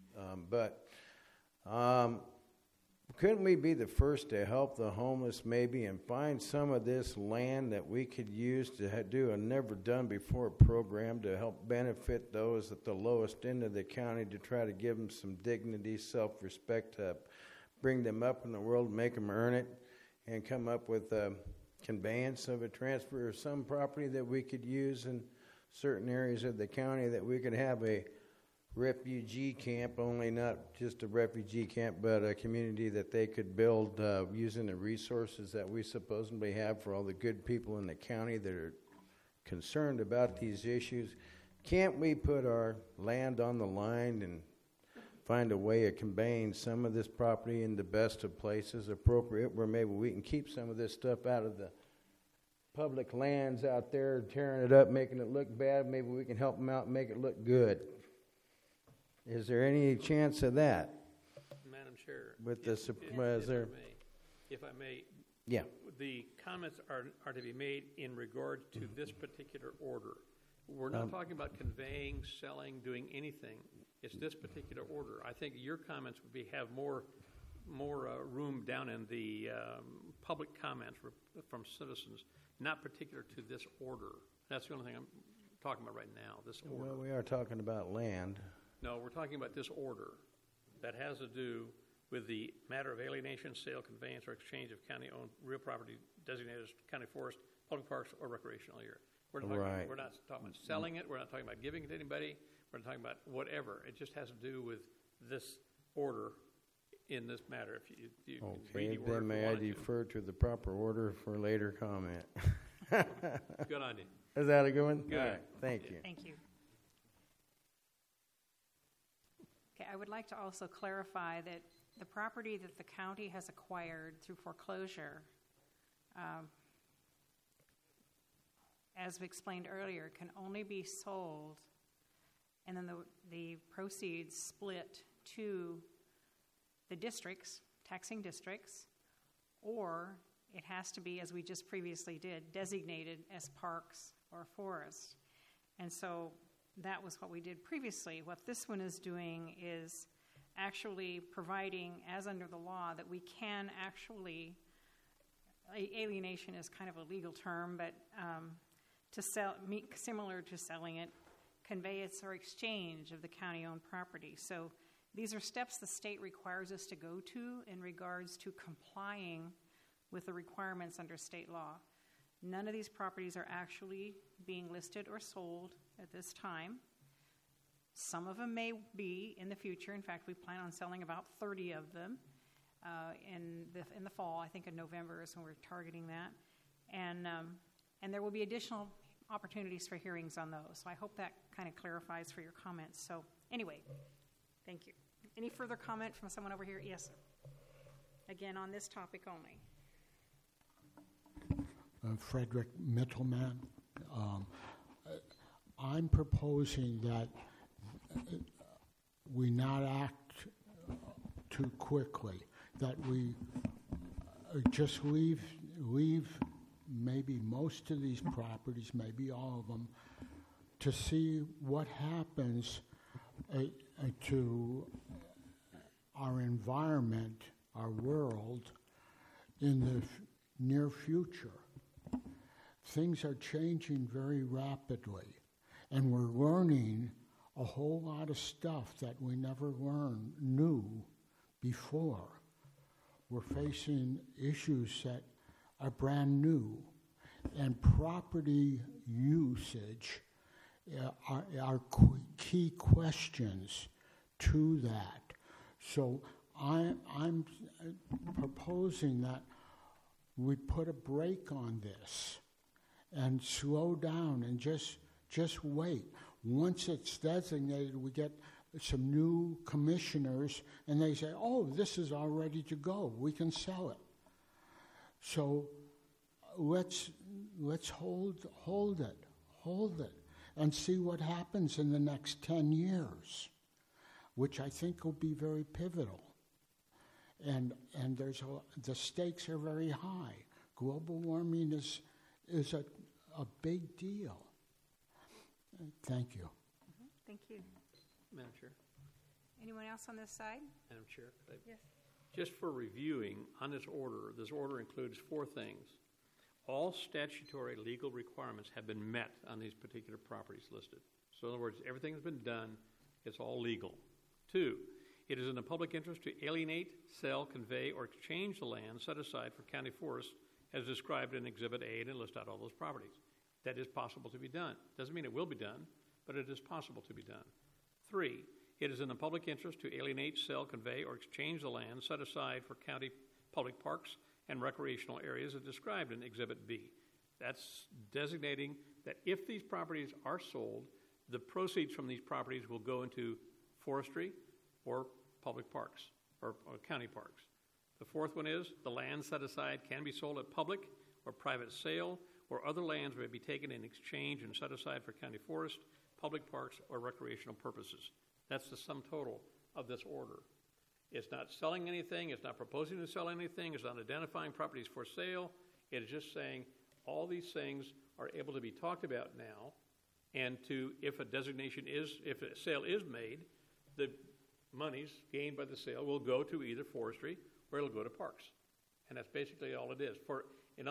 Couldn't we be the first to help the homeless maybe and find some of this land that we could use to do a never-done-before program to help benefit those at the lowest end of the county, to try to give them some dignity, self-respect, to bring them up in the world, make them earn it, and come up with a conveyance of a transfer of some property that we could use in certain areas of the county, that we could have a refugee camp, only not just a refugee camp, but a community that they could build using the resources that we supposedly have for all the good people in the county that are concerned about these issues. Can't we put our land on the line and find a way of conveying some of this property in the best of places, appropriate, where maybe we can keep some of this stuff out of the public lands out there, tearing it up, making it look bad? Maybe we can help them out and make it look good. Is there any chance of that? Madam Chair, with the supervisor? If I may, yeah. The comments are to be made in regard to this particular order. We're not talking about conveying, selling, doing anything. It's this particular order. I think your comments would have more room down in the public comments from citizens, not particular to this order. That's the only thing I'm talking about right now, this order. Well, we are talking about land. No, we're talking about this order that has to do with the matter of alienation, sale, conveyance, or exchange of county-owned real property designated as county forest, public parks, or recreational area. We're not talking about selling it. We're not talking about giving it to anybody. We're not talking about whatever. It just has to do with this order in this matter. If you read the order, then may I defer to the proper order for later comment? Good idea. Is that a good one? Good. All right. Thank you. Thank you. Okay, I would like to also clarify that the property that the county has acquired through foreclosure, as we explained earlier, can only be sold, and then the proceeds split to the districts, taxing districts, or it has to be, as we just previously did, designated as parks or forests. And so that was what we did previously. What this one is doing is actually providing, as under the law, that we can actually, alienation is kind of a legal term, but to sell, similar to selling it, conveyance or exchange of the county-owned property. So these are steps the state requires us to go to in regards to complying with the requirements under state law. None of these properties are actually being listed or sold at this time. Some of them may be in the future. In fact, we plan on selling about 30 of them in the fall. I think in November is when we're targeting that. And there will be additional opportunities for hearings on those. So I hope that kind of clarifies for your comments. So anyway, thank you. Any further comment from someone over here? Yes, sir. Again, on this topic only. Frederick Mittelman. I'm proposing that we not act too quickly, that we just leave maybe most of these properties, maybe all of them, to see what happens to our environment, our world, in the near future. Things are changing very rapidly, and we're learning a whole lot of stuff that we never knew before. We're facing issues that are brand new, and property usage are key questions to that. So I'm proposing that we put a brake on this and slow down and just wait. Once it's designated, we get some new commissioners, and they say, oh, this is all ready to go. We can sell it. So let's hold it, and see what happens in the next 10 years, which I think will be very pivotal. And the stakes are very high. Global warming is a big deal. Thank you. Mm-hmm. Thank you. Madam Chair. Anyone else on this side? Madam Chair, could I- Yes. just for reviewing on this order includes 4 things. All statutory legal requirements have been met on these particular properties listed. So in other words, everything has been done. It's all legal. 2, it is in the public interest to alienate, sell, convey, or exchange the land set aside for county forests as described in Exhibit A, and it lists out all those properties. That is possible to be done. Doesn't mean it will be done, but it is possible to be done. 3, it is in the public interest to alienate, sell, convey, or exchange the land set aside for county public parks and recreational areas as described in Exhibit B. That's designating that if these properties are sold, the proceeds from these properties will go into forestry or public parks or county parks. The 4th one is the land set aside can be sold at public or private sale, or other lands may be taken in exchange and set aside for county forest, public parks, or recreational purposes. That's the sum total of this order. It's not selling anything. It's not proposing to sell anything. It's not identifying properties for sale. It is just saying all these things are able to be talked about now, and if a sale is made, the monies gained by the sale will go to either forestry or it'll go to parks. And that's basically all it is. For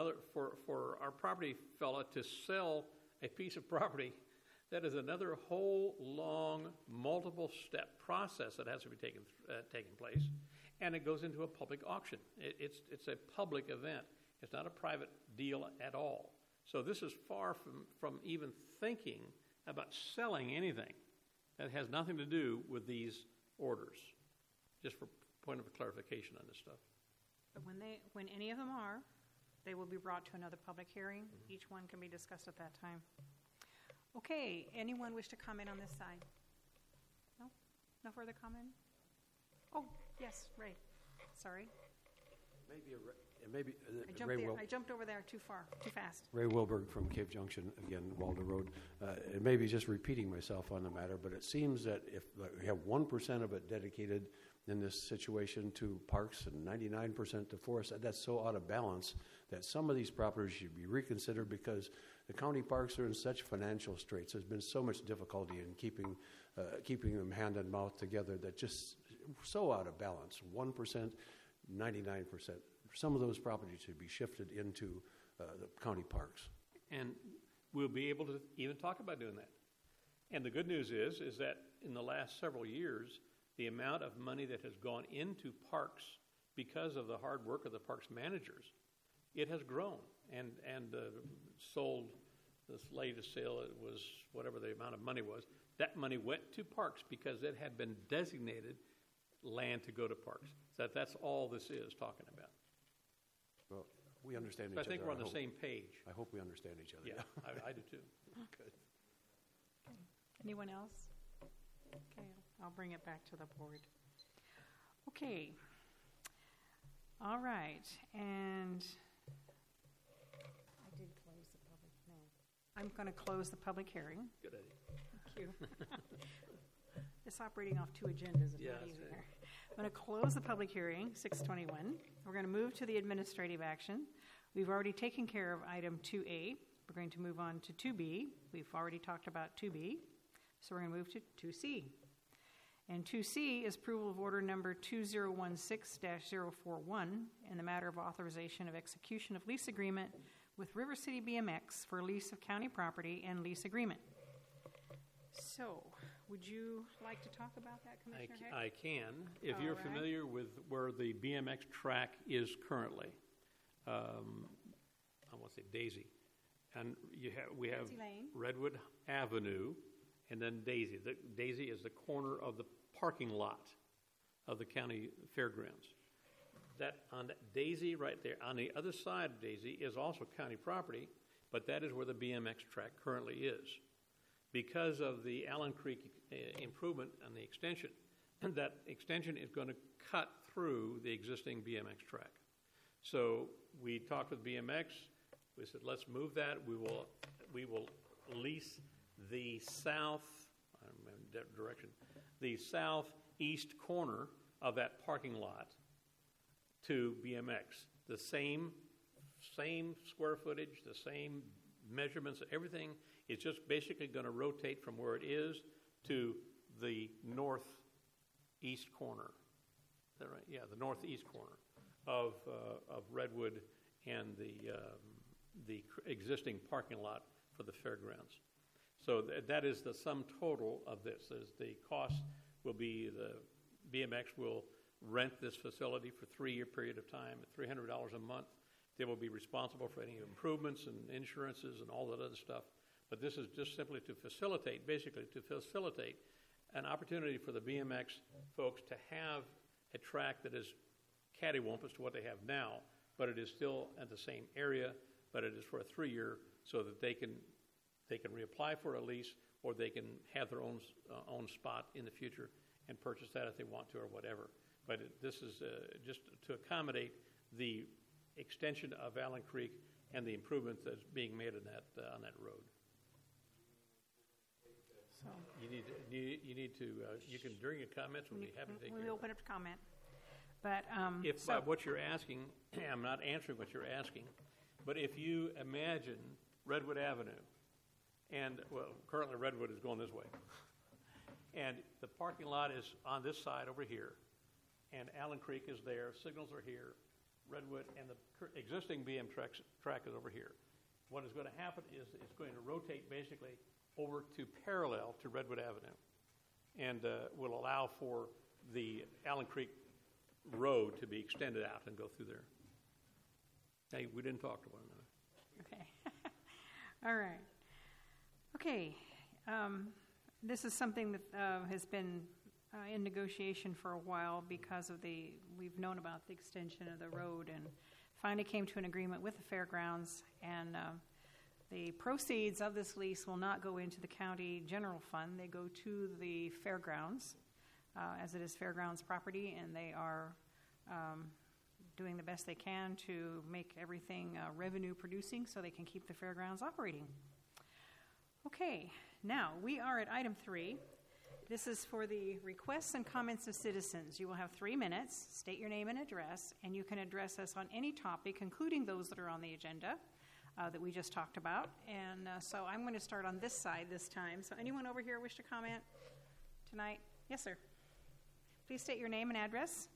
our property fella to sell a piece of property, that is another whole long, multiple-step process that has to be taking place, and it goes into a public auction. It's a public event. It's not a private deal at all. So this is far from even thinking about selling anything. That has nothing to do with these orders. Just for point of clarification on this stuff. But when any of them are, they will be brought to another public hearing. Mm-hmm. Each one can be discussed at that time. Okay, anyone wish to comment on this side? No? No further comment? Oh, yes, Ray. Sorry. Maybe And maybe I jumped over there too fast. Ray Wilberg from Cave Junction, again, Waldo Road. It may be just repeating myself on the matter, but it seems that if we have 1% of it dedicated in this situation to parks and 99% to forests, that's so out of balance that some of these properties should be reconsidered because the county parks are in such financial straits. There's been so much difficulty in keeping them hand and mouth together that just so out of balance. 1%, 99%. Some of those properties should be shifted into the county parks. And we'll be able to even talk about doing that. And the good news is that in the last several years, the amount of money that has gone into parks because of the hard work of the parks managers, it has grown and sold. This latest sale, it was whatever the amount of money was. That money went to parks because it had been designated land to go to parks. So that's all this is talking about. Well, we understand So each I think other. we're on the same page. I hope we understand each other. Yeah, I do too. Good. Anyone else? Okay, I'll bring it back to the board. Okay. All right, and I did close the public, no. I'm going to close the public hearing. Good idea. Thank you. It's operating off two agendas. It's not easy here. I'm going to close the public hearing, 6:21. We're going to move to the administrative action. We've already taken care of item 2A. We're going to move on to 2B. We've already talked about 2B. So we're going to move to 2C. And 2C is approval of order number 2016-041 in the matter of authorization of execution of lease agreement with River City BMX for lease of county property and lease agreement. So, would you like to talk about that, Commissioner Heck? I can. If All you're right. familiar with where the BMX track is currently, I want to say Daisy, and we have Daisy Lane. Redwood Avenue, and then Daisy. Daisy is the corner of the parking lot of the county fairgrounds. That on Daisy right there, on the other side of Daisy is also county property, but that is where the BMX track currently is. Because of the Allen Creek improvement and the extension, that extension is going to cut through the existing BMX track. So we talked with BMX. We said, let's move that. We will lease the the southeast corner of that parking lot to BMX. The same square footage, the same measurements, everything is just basically going to rotate from where it is to the northeast corner. Is that right? Yeah, the northeast corner of Redwood and the existing parking lot for the fairgrounds. So that is the sum total of this. The cost will be the BMX will rent this facility for a 3-year period of time at $300 a month. They will be responsible for any improvements and insurances and all that other stuff. But this is just simply to facilitate an opportunity for the BMX folks to have a track that is cattywampus to what they have now, but it is still at the same area, but it is for a 3-year so that they can reapply for a lease, or they can have their own spot in the future and purchase that if they want to or whatever. But this is just to accommodate the extension of Allen Creek and the improvements that's being made on that road. So You need to you can during your comments we'll be happy to take we'll care of open up to comment. But If by what you're asking, I'm not answering what you're asking, but if you imagine Redwood Avenue, and well, currently Redwood is going this way, and the parking lot is on this side over here, and Allen Creek is there, signals are here, Redwood, and the existing BM track is over here. What is going to happen is it's going to rotate basically over to parallel to Redwood Avenue, and will allow for the Allen Creek road to be extended out and go through there. Hey, we didn't talk to one another. okay. All right. Okay. This is something that has been in negotiation for a while because of we've known about the extension of the road and finally came to an agreement with the fairgrounds, and the proceeds of this lease will not go into the county general fund. They go to the fairgrounds as it is fairgrounds property, and they are doing the best they can to make everything revenue producing so they can keep the fairgrounds operating. Okay, now we are at item 3. This is for the requests and comments of citizens. You will have 3 minutes. State your name and address, and you can address us on any topic, including those that are on the agenda that we just talked about. And so I'm going to start on this side this time. So anyone over here wish to comment tonight? Yes, sir. Please state your name and address.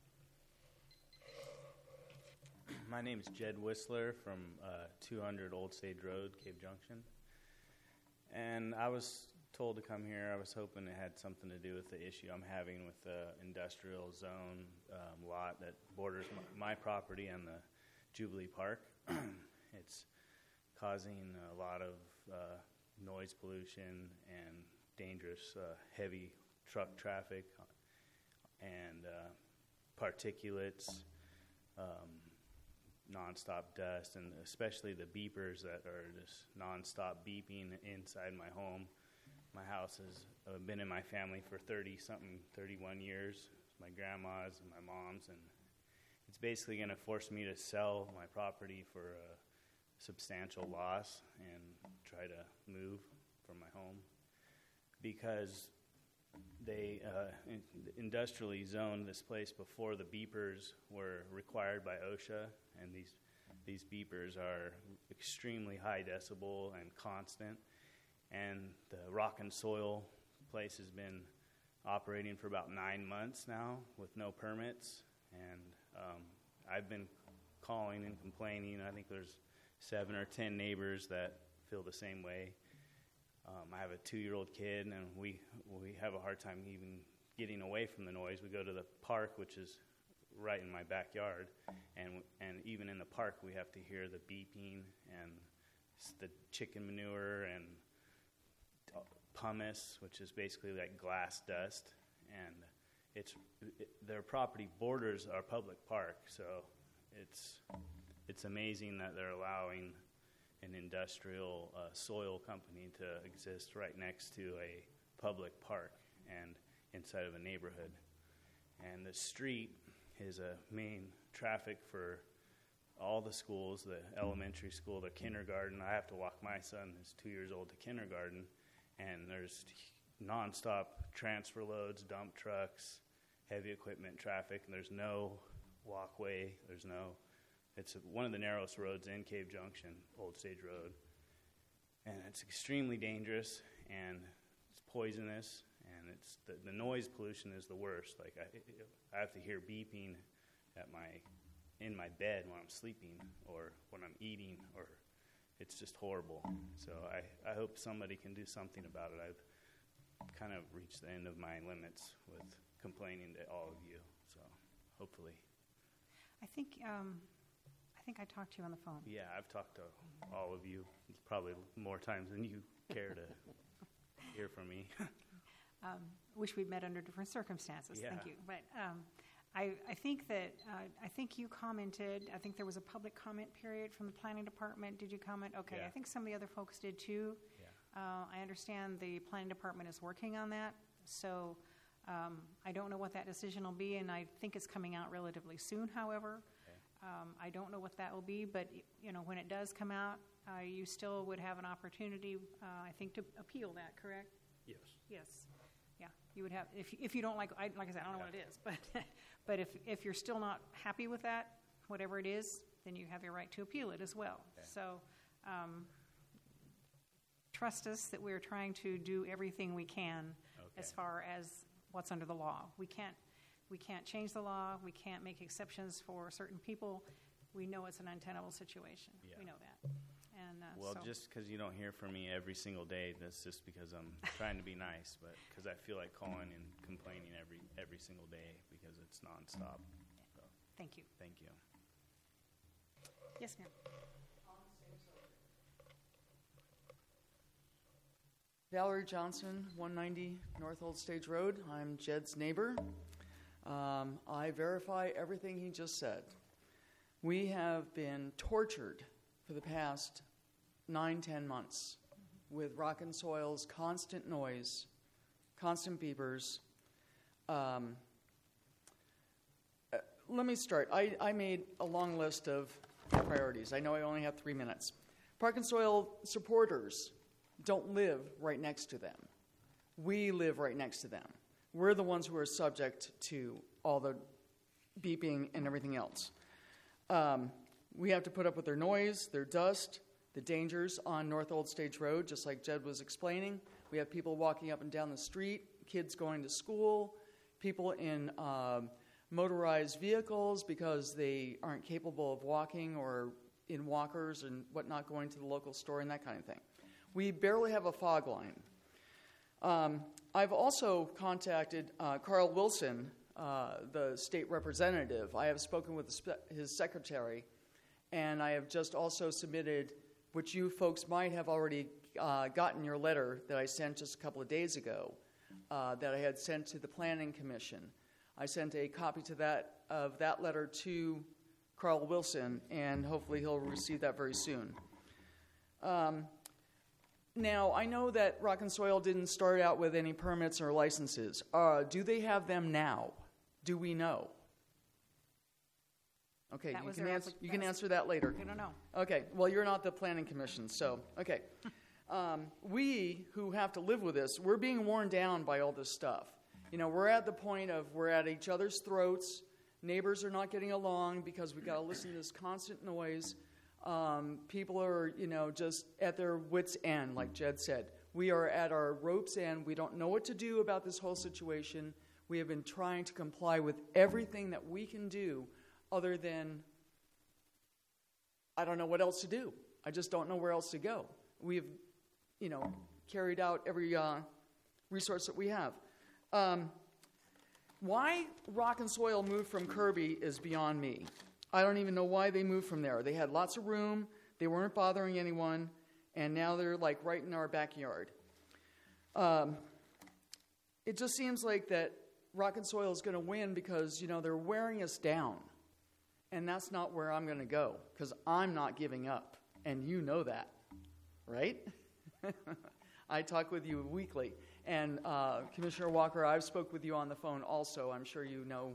My name is Jed Whistler from 200 Old Stage Road, Cave Junction. And I was told to come here. I was hoping it had something to do with the issue I'm having with the industrial zone lot that borders my property and the Jubilee Park. It's causing a lot of noise pollution and dangerous heavy truck traffic and particulates, nonstop dust, and especially the beepers that are just nonstop beeping inside my home. My house has been in my family for 31 years, my grandma's and my mom's, and it's basically going to force me to sell my property for a substantial loss and try to move from my home because they industrially zoned this place before the beepers were required by OSHA, and these beepers are extremely high decibel and constant. And the Rock and Soil place has been operating for about 9 months now with no permits. And I've been calling and complaining. I think there's 7 or 10 neighbors that feel the same way. I have a 2-year-old kid, and we have a hard time even getting away from the noise. We go to the park, which is right in my backyard, and even in the park we have to hear the beeping and the chicken manure and pumice, which is basically like glass dust, and their property borders our public park, so it's amazing that they're allowing an industrial soil company to exist right next to a public park and inside of a neighborhood. And the street is a main traffic for all the schools, the elementary school, the kindergarten. I have to walk my son, who's 2 years old, to kindergarten, and there's nonstop transfer loads, dump trucks, heavy equipment traffic, and there's no walkway, it's one of the narrowest roads in Cave Junction, Old Stage Road. And it's extremely dangerous, and it's poisonous, and it's the noise pollution is the worst. Like I have to hear beeping in my bed when I'm sleeping or when I'm eating, or it's just horrible. So I hope somebody can do something about it. I've kind of reached the end of my limits with complaining to all of you, so hopefully. I think I talked to you on the phone. Yeah, I've talked to all of you probably more times than you care to hear from me. Wish we'd met under different circumstances. Yeah. Thank you. But I think you commented. I think there was a public comment period from the planning department. Did you comment? Okay. Yeah. I think some of the other folks did too. Yeah. I understand the planning department is working on that. So I don't know what that decision will be, and I think it's coming out relatively soon. However. I don't know what that will be, but when it does come out, you still would have an opportunity, I think, to appeal that. Correct? Yes. Yes. Yeah. You would have if you don't like I said, I don't know what it is, but if you're still not happy with that, whatever it is, then you have your right to appeal it as well. Okay. So trust us that we're trying to do everything we can as far as what's under the law. We can't change the law. We can't make exceptions for certain people. We know it's an untenable situation. Yeah. We know that. And well, just because you don't hear from me every single day, that's just because I'm trying to be nice, but because I feel like calling and complaining every single day because it's nonstop. So, thank you. Thank you. Yes, ma'am. Valerie Johnson, 190 North Old Stage Road. I'm Jed's neighbor. I verify everything he just said. We have been tortured for the past 9-10 months with Rock and Soil's constant noise, constant beepers. let me start. I made a long list of priorities. I know I only have 3 minutes. Park and Soil supporters don't live right next to them. We live right next to them. We're the ones who are subject to all the beeping and everything else. We have to put up with their noise, their dust, the dangers on North Old Stage Road, just like Jed was explaining. We have people walking up and down the street, kids going to school, people in motorized vehicles because they aren't capable of walking or in walkers and whatnot, going to the local store and that kind of thing. We barely have a fog line. I've also contacted Carl Wilson, the state representative. I have spoken with his secretary, and I have just also submitted, which you folks might have already gotten your letter that I sent just a couple of days ago, that I had sent to the Planning Commission. I sent a copy of that letter to Carl Wilson, and hopefully he'll receive that very soon. Now, I know that Rock and Soil didn't start out with any permits or licenses. Do they have them now? Do we know? Okay, you can answer that later. I don't know. Okay, well, you're not the Planning Commission, so, okay. We who have to live with this, we're being worn down by all this stuff. You know, we're at the point of we're at each other's throats. Neighbors are not getting along because we've got to listen to this constant noise. People are, just at their wits' end, like Jed said. We are at our rope's end. We don't know what to do about this whole situation. We have been trying to comply with everything that we can do other than, I don't know what else to do. I just don't know where else to go. We've, carried out every resource that we have. Why Rock and Soil moved from Kirby is beyond me. I don't even know why they moved from there. They had lots of room, they weren't bothering anyone, and now they're like right in our backyard. It just seems like that Rock and Soil is going to win because, they're wearing us down. And that's not where I'm going to go, because I'm not giving up, and you know that, right? I talk with you weekly. And Commissioner Walker, I've spoke with you on the phone also. I'm sure you know.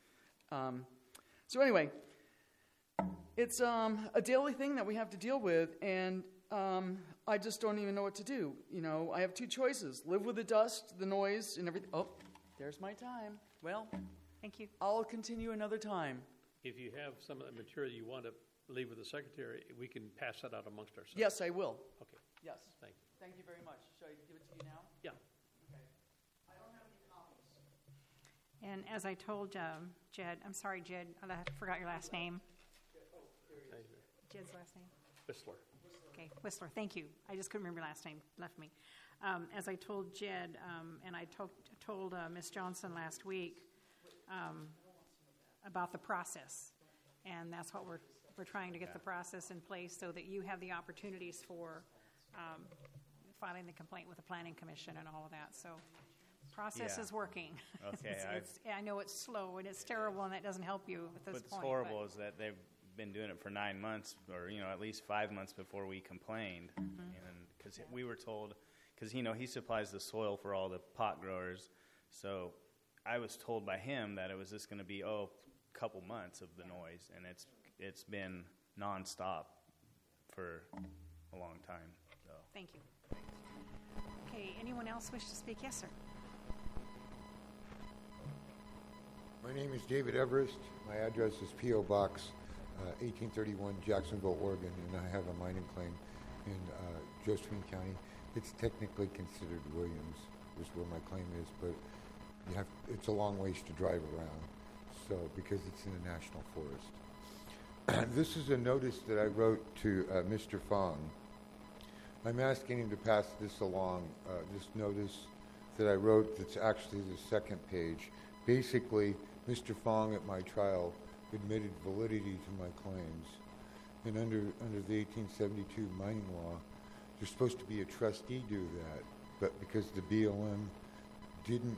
So anyway, it's a daily thing that we have to deal with, and I just don't even know what to do. I have two choices: live with the dust, the noise, and everything. Oh, there's my time. Well, thank you. I'll continue another time. If you have some of the material you want to leave with the secretary, we can pass that out amongst ourselves. Yes, I will. Okay. Yes. Thank you. Thank you very much. Shall I give it to you now? Yeah. Okay. I don't have any copies. And as I told Jed, I'm sorry, Jed, I forgot your last name. Jed's last name? Whistler. Okay, Whistler, thank you. I just couldn't remember your last name, left me. As I told Jed, and I told Ms. Johnson last week about the process, and that's what we're trying to get the process in place so that you have the opportunities for filing the complaint with the Planning Commission and all of that. So process is working. Okay. I know it's slow and it's terrible and that doesn't help you at this point. What's horrible is that they've been doing it for 9 months or, at least 5 months before we complained. And because we were told, because, he supplies the soil for all the pot growers. So I was told by him that it was just going to be, a couple months of the noise. And it's been nonstop for a long time. So. Thank you. Okay, anyone else wish to speak? Yes, sir. My name is David Everest. My address is P.O. Box 1831, Jacksonville, Oregon, and I have a mining claim in Josephine County. It's technically considered Williams, is where my claim is, but it's a long ways to drive around, so because it's in a national forest. This is a notice that I wrote to Mr. Fong. I'm asking him to pass this along, this notice that I wrote that's actually the second page. Basically, Mr. Fong at my trial admitted validity to my claims. And under the 1872 mining law, there's supposed to be a trustee do that. But because the BLM didn't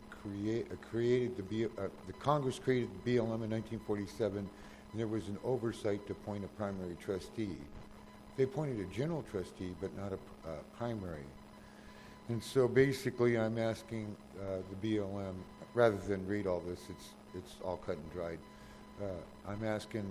the Congress created the BLM in 1947, and there was an oversight to appoint a primary trustee. They appointed a general trustee, but not a primary. And so basically I'm asking the BLM, rather than read all this, it's all cut and dried. I'm asking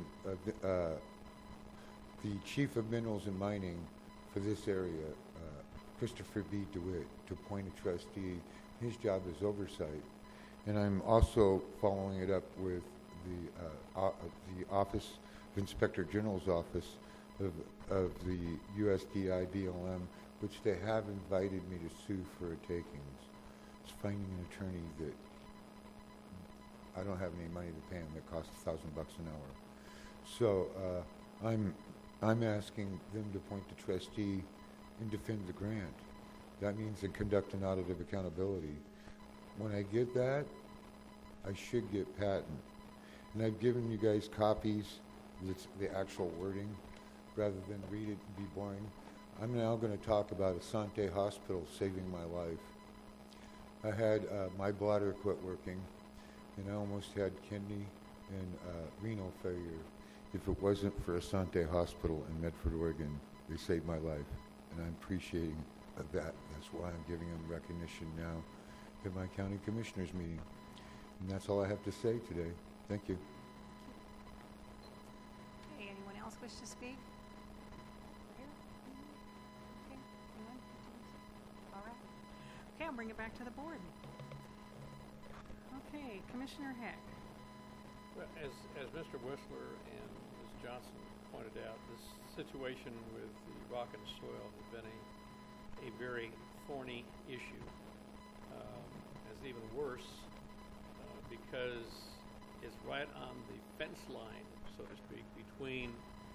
the Chief of Minerals and Mining for this area, Christopher B. DeWitt, to appoint a trustee. His job is oversight. And I'm also following it up with the Office of Inspector General's Office of the USDI BLM, which they have invited me to sue for a takings. It's finding an attorney that I don't have any money to pay him. It costs $1,000 an hour. So I'm asking them to appoint the trustee and defend the grant. That means to conduct an audit of accountability. When I get that, I should get patent. And I've given you guys copies with the actual wording rather than read it and be boring. I'm now going to talk about Asante Hospital saving my life. I had my bladder quit working, and I almost had kidney and renal failure. If it wasn't for Asante Hospital in Medford, Oregon, they saved my life, and I'm appreciating that. That's why I'm giving them recognition now at my county commissioners meeting. And that's all I have to say today. Thank you. Okay, anyone else wish to speak? Here? Okay, anyone? All right. Okay, I'll bring it back to the board. Okay, Commissioner Heck. Well, as Mr. Whistler and Ms. Johnson pointed out, this situation with the rock and soil has been a very thorny issue. It's even worse because it's right on the fence line, so to speak, between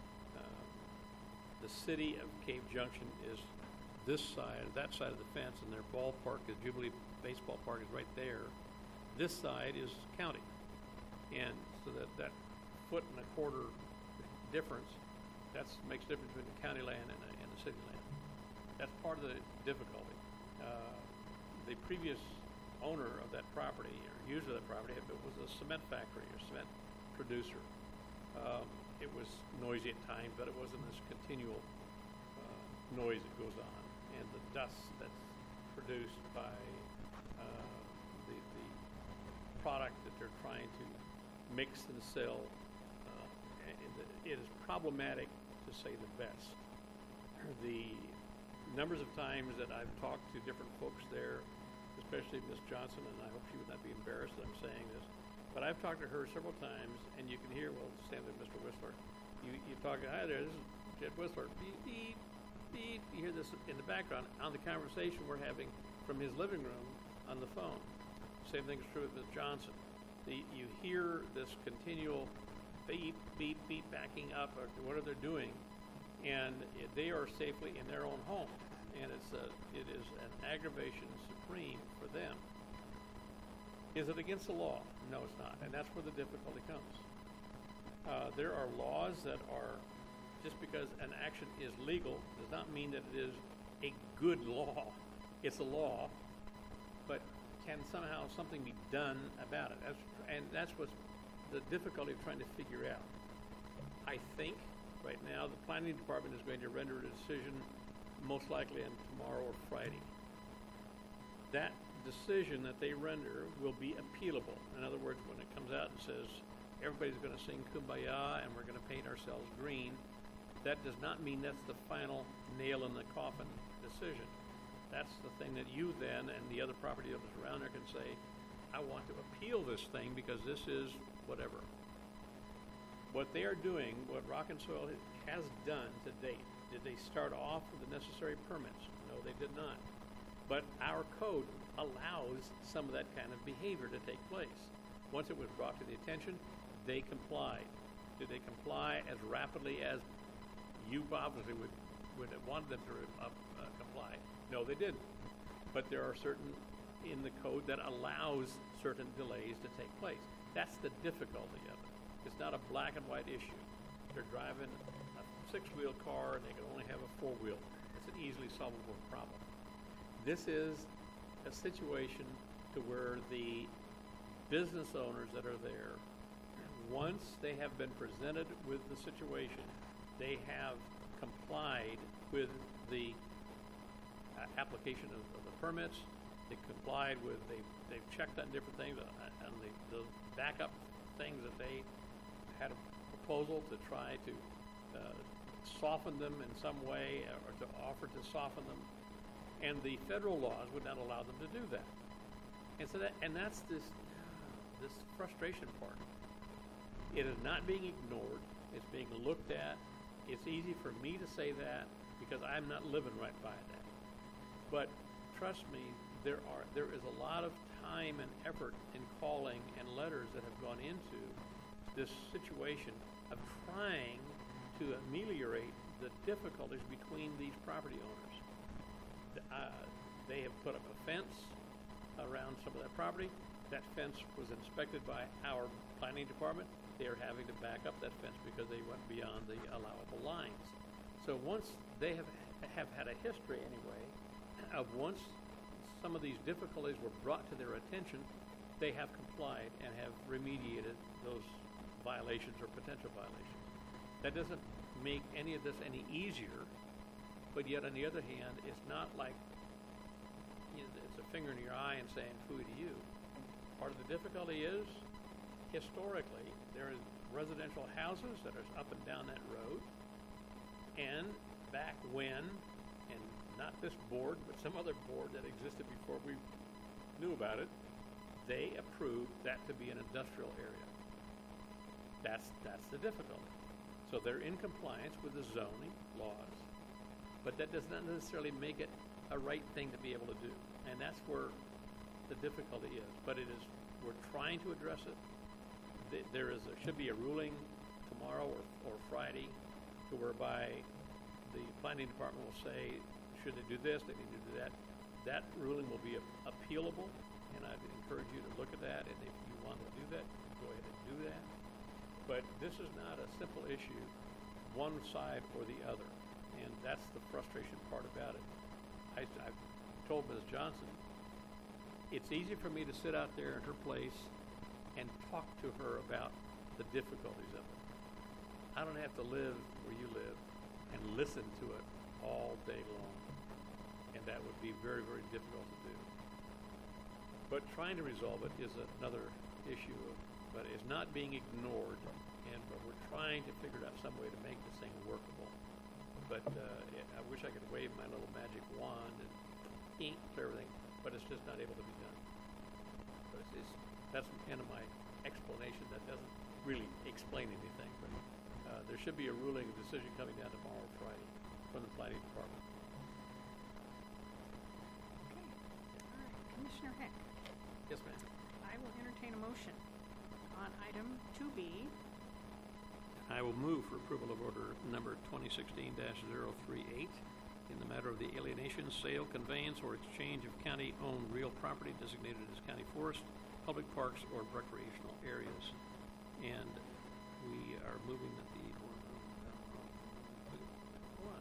the city of Cave Junction is this side, that side of the fence, and their ballpark, the Jubilee Baseball Park, is right there. This side is county. And so that foot and a quarter difference, makes a difference between the county land and the city land. That's part of the difficulty. The previous owner of that property, or user of that property, was a cement factory or cement producer. It was noisy at times, but it wasn't this continual noise that goes on. And the dust that's produced by the product that they're trying to mix and sell, it is problematic to say the best. The numbers of times that I've talked to different folks there, especially Ms. Johnson, and I hope she would not be embarrassed that I'm saying this, but I've talked to her several times, and you can hear, well, stand there, Mr. Whistler. You talk, hi there, this is Jed Whistler. Beep, beep, beep. You hear this in the background on the conversation we're having from his living room on the phone. Same thing is true with Ms. Johnson. You hear this continual beep, beep, beep backing up or what they're doing, and they are safely in their own home. And it is an aggravation supreme for them. Is it against the law? No, it's not. And that's where the difficulty comes. There are laws that are, just because an action is legal does not mean that it is a good law. It's a law, but can somehow something be done about it? That's what's the difficulty of trying to figure out. I think right now the planning department is going to render a decision most likely on tomorrow or Friday. That decision that they render will be appealable. In other words, when it comes out and says everybody's going to sing Kumbaya and we're going to paint ourselves green, that does not mean that's the final nail in the coffin decision. That's the thing that you then and the other property owners around there can say, I want to appeal this thing because this is whatever. What they are doing, what Rock and Soil has done to date, did they start off with the necessary permits? No, they did not. But our code allows some of that kind of behavior to take place. Once it was brought to the attention, they complied. Did they comply as rapidly as you obviously would have wanted them to comply? No, they didn't. But there are certain in the code that allows certain delays to take place. That's the difficulty of it. It's not a black and white issue. They're driving a six-wheel car and they can only have a four-wheel. It's an easily solvable problem. This is a situation to where the business owners that are there, once they have been presented with the situation, they have complied with the application of the permits. They complied with, they've checked on different things, and the backup things that they had a proposal to try to soften them in some way, or to offer to soften them, and the federal laws would not allow them to do that. And so that's this frustration part. It is not being ignored. It's being looked at. It's easy for me to say that because I'm not living right by that. But trust me, there is a lot of time and effort in calling and letters that have gone into this situation of trying to ameliorate the difficulties between these property owners. They have put up a fence around some of that property. That fence was inspected by our planning department. They are having to back up that fence because they went beyond the allowable lines. So once they have had a history anyway of once some of these difficulties were brought to their attention, they have complied and have remediated those violations or potential violations. That doesn't make any of this any easier, but yet on the other hand, it's not like it's a finger in your eye and saying, "Phooey to you." Part of the difficulty is, historically, there is residential houses that are up and down that road, and back when, and not this board, but some other board that existed before we knew about it, they approved that to be an industrial area. That's the difficulty. So they're in compliance with the zoning laws, but that does not necessarily make it a right thing to be able to do. And that's where the difficulty is. But we're trying to address it. There should be a ruling tomorrow or Friday to whereby the planning department will say, should they do this, they need to do that. That ruling will be appealable, and I'd encourage you to look at that. And if you want to do that, go ahead and do that. But this is not a simple issue, one side or the other, and that's the frustration part about it. I've told Ms. Johnson, it's easy for me to sit out there in her place and talk to her about the difficulties of it. I don't have to live where you live and listen to it all day long, and that would be very, very difficult to do. But trying to resolve it is another issue, but it's not being ignored, but we're trying to figure out some way to make this thing workable. But I wish I could wave my little magic wand and ink clear everything, but it's just not able to be done. But that's the end of my explanation. That doesn't really explain anything, but there should be a ruling decision coming down tomorrow or Friday from the planning department. Okay. All right. Commissioner Heck. Yes, ma'am. I will entertain a motion on item 2B. I will move for approval of order number 2016-038 in the matter of the alienation, sale, conveyance, or exchange of county-owned real property designated as county forest, public parks, or recreational areas. And we are moving at the what?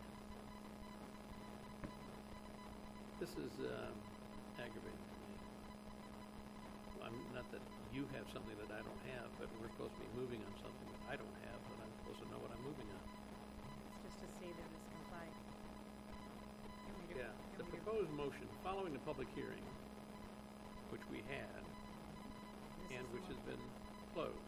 This is aggravating to me. Not that you have something that I don't have, but we're supposed to be moving on something that I don't have, but I'm supposed to know what I'm moving on. It's just to say that it's complied. Yeah, the proposed motion following the public hearing, which we had, and which has been closed.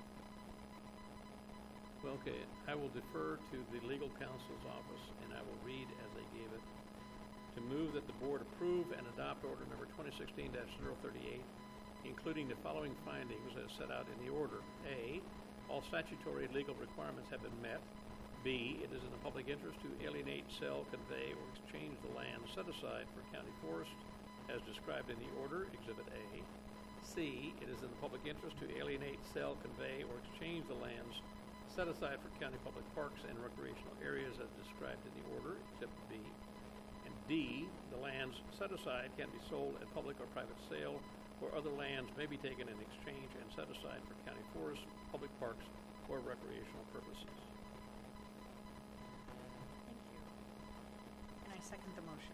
Well, okay, I will defer to the legal counsel's office, and I will read as they gave it. To move that the board approve and adopt order number 2016-038, including the following findings as set out in the order. A, all statutory legal requirements have been met. B, it is in the public interest to alienate, sell, convey, or exchange the land set aside for county forest as described in the order, Exhibit A. C, it is in the public interest to alienate, sell, convey, or exchange the lands set aside for county public parks and recreational areas as described in the order, Exhibit B. And D, the lands set aside can be sold at public or private sale, or other lands may be taken in exchange and set aside for county forests, public parks, or recreational purposes. Thank you. And I second the motion.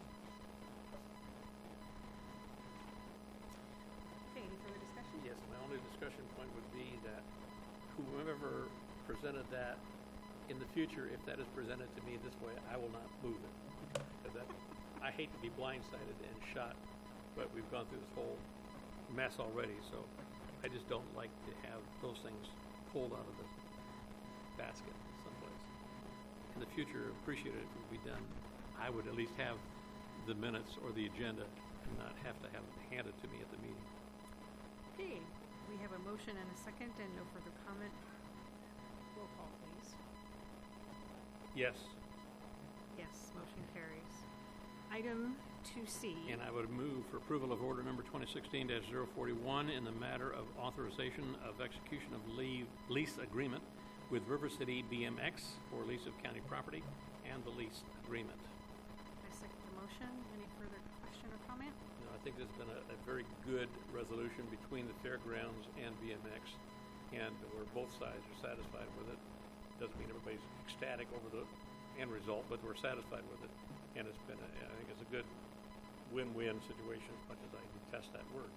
Okay, any further discussion? Yes, my only discussion point would be that whoever presented that in the future, if that is presented to me this way, I will not move it. I hate to be blindsided and shot, but we've gone through this whole mess already, so I just don't like to have those things pulled out of the basket someplace. In the future, appreciate it if it would be done. I would at least have the minutes or the agenda and not have to have it handed to me at the meeting. Okay, we have a motion and a second and no further comment. Roll call, please. Yes. Yes, motion carries. Item 2C. And I would move for approval of order number 2016-041 in the matter of authorization of execution of lease agreement with River City BMX for lease of county property and the lease agreement. I second the motion. Any further question or comment? No, I think there's been a very good resolution between the fairgrounds and BMX, and where both sides are satisfied with it. Doesn't mean everybody's ecstatic over the end result, but we're satisfied with it. And it's been, I think it's a good win-win situation, as much as I detest that word.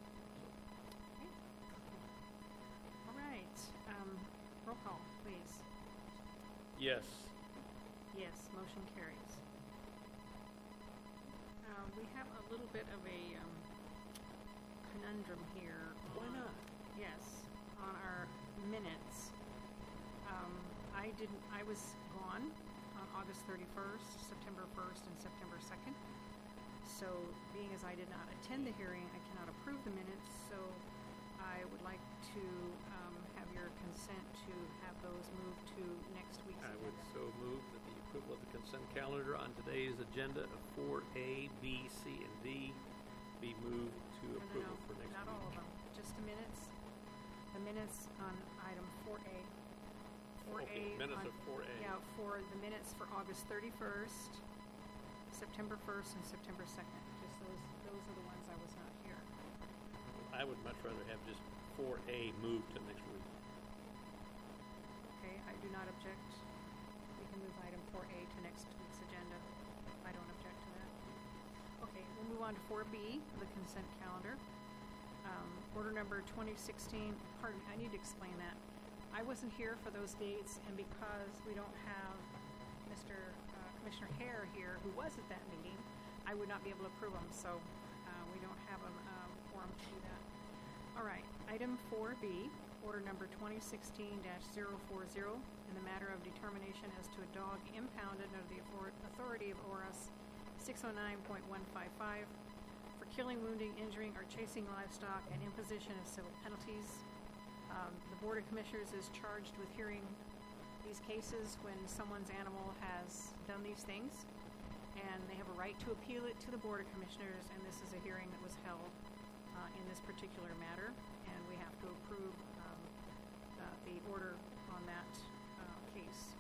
All right. Roll call, please. Yes. Yes, motion carries. We have a little bit of a conundrum here. Why not? Yes, on our minutes. I was gone on August 31st, September 1st, and September 2nd. So, being as I did not attend the hearing, I cannot approve the minutes. So, I would like to have your consent to have those moved to next week's I agenda. would so move that the approval of the consent calendar on today's agenda of 4A, B, C, and D be moved to approval for next not week. all of them, just the minutes. The minutes on item 4A. 4A Okay, minutes on- of 4A. Yeah, for the minutes for August 31st, September 1st, and September 2nd. Just those are the ones I was not here. I would much rather have just 4A moved to next week. Okay, I do not object. We can move item 4A to next week's agenda. I don't object to that. Okay, we'll move on to 4B, the consent calendar. Order number 2016, pardon me, I need to explain that. I wasn't here for those dates, and because we don't have Commissioner Hare here, who was at that meeting, I would not be able to approve them, so we don't have a quorum to do that. All right, item 4B, order number 2016-040, in the matter of determination as to a dog impounded under the authority of ORS 609.155 for killing, wounding, injuring, or chasing livestock and imposition of civil penalties. The Board of Commissioners is charged with hearing these cases when someone's animal has done these things, and they have a right to appeal it to the Board of Commissioners, and this is a hearing that was held in this particular matter, and we have to approve the order on that case.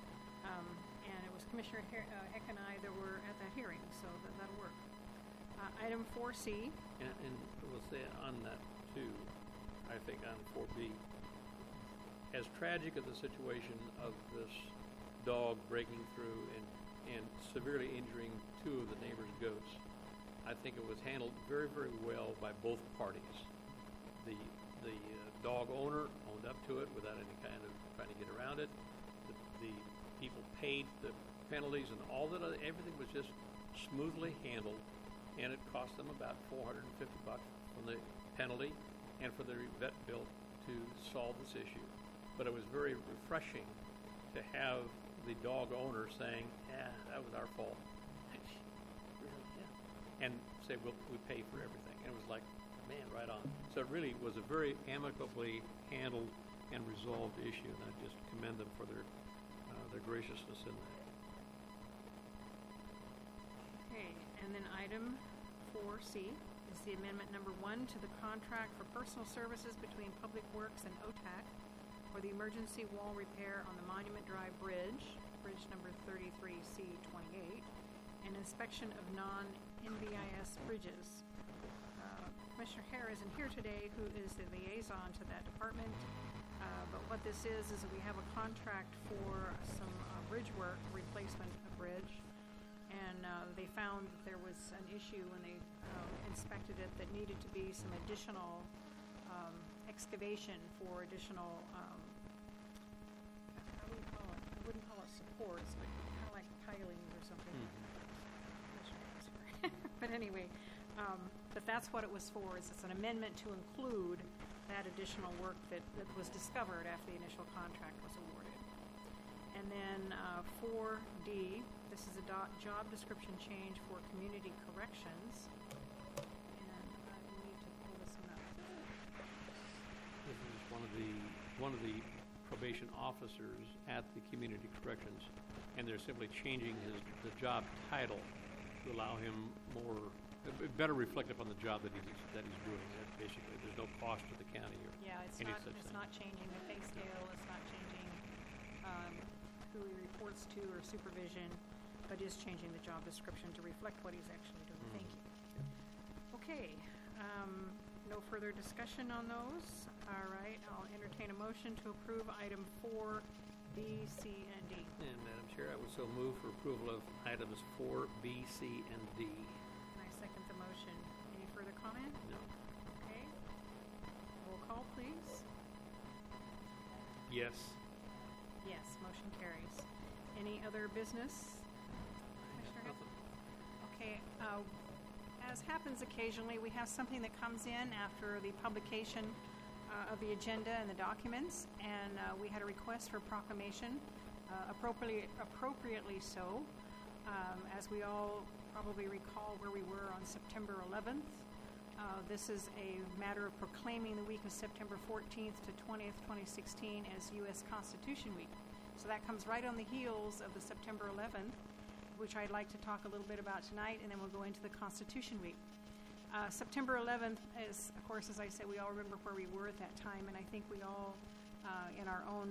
And it was Commissioner Heck and I that were at that hearing, so that'll work. Item 4C. And we'll say on that too, I think on 4B, as tragic as the situation of this dog breaking through and severely injuring two of the neighbors' goats, I think it was handled very, very well by both parties. The dog owner owned up to it without any kind of trying to get around it. The people paid the penalties and all that. Everything was just smoothly handled, and it cost them about $450 from the penalty and for the vet bill to solve this issue. But it was very refreshing to have the dog owner saying, "Yeah, that was our fault," really, yeah, and say, "Well, we pay for everything." And it was like, man, right on. So it really was a very amicably handled and resolved issue, and I just commend them for their graciousness in that. Okay, and then item 4C is the amendment number 1 to the contract for personal services between Public Works and OTAC for the emergency wall repair on the Monument Drive Bridge, bridge number 33C28, and inspection of non-NBIS bridges. Commissioner Hare isn't here today, who is the liaison to that department, but what this is that we have a contract for some bridge work, replacement of bridge, and they found that there was an issue when they inspected it that needed to be some additional excavation for additional, how do you call it? I wouldn't call it supports, but kind of like pilings or something. But anyway, the But that's what it was for, is it's an amendment to include that additional work that was discovered after the initial contract was awarded. And then 4D, this is a job description change for community corrections. And I need to pull this one up. This is one of the probation officers at the community corrections, and they're simply changing the job title to allow him better reflect upon the job that he's doing. Basically, there's no cost to the county or It's not changing the pay scale. It's not changing who he reports to or supervision, but is changing the job description to reflect what he's actually doing. Thank you. Okay. No further discussion on those. All right. I'll entertain a motion to approve item 4, B, C, and D. And Madam Chair, I would so move for approval of items 4, B, C, and D. I second the motion. Any further comment? No. Okay. Roll call, please. Yes. Yes, motion carries. Any other business? Commissioner? Okay. As happens occasionally, we have something that comes in after the publication of the agenda and the documents, and we had a request for proclamation, appropriately so. As we all probably recall where we were on September 11th, this is a matter of proclaiming the week of September 14th to 20th, 2016 as U.S. Constitution Week. So that comes right on the heels of the September 11th, which I'd like to talk a little bit about tonight, and then we'll go into the Constitution Week. September 11th is, of course, as I said, we all remember where we were at that time, and I think we all, in our own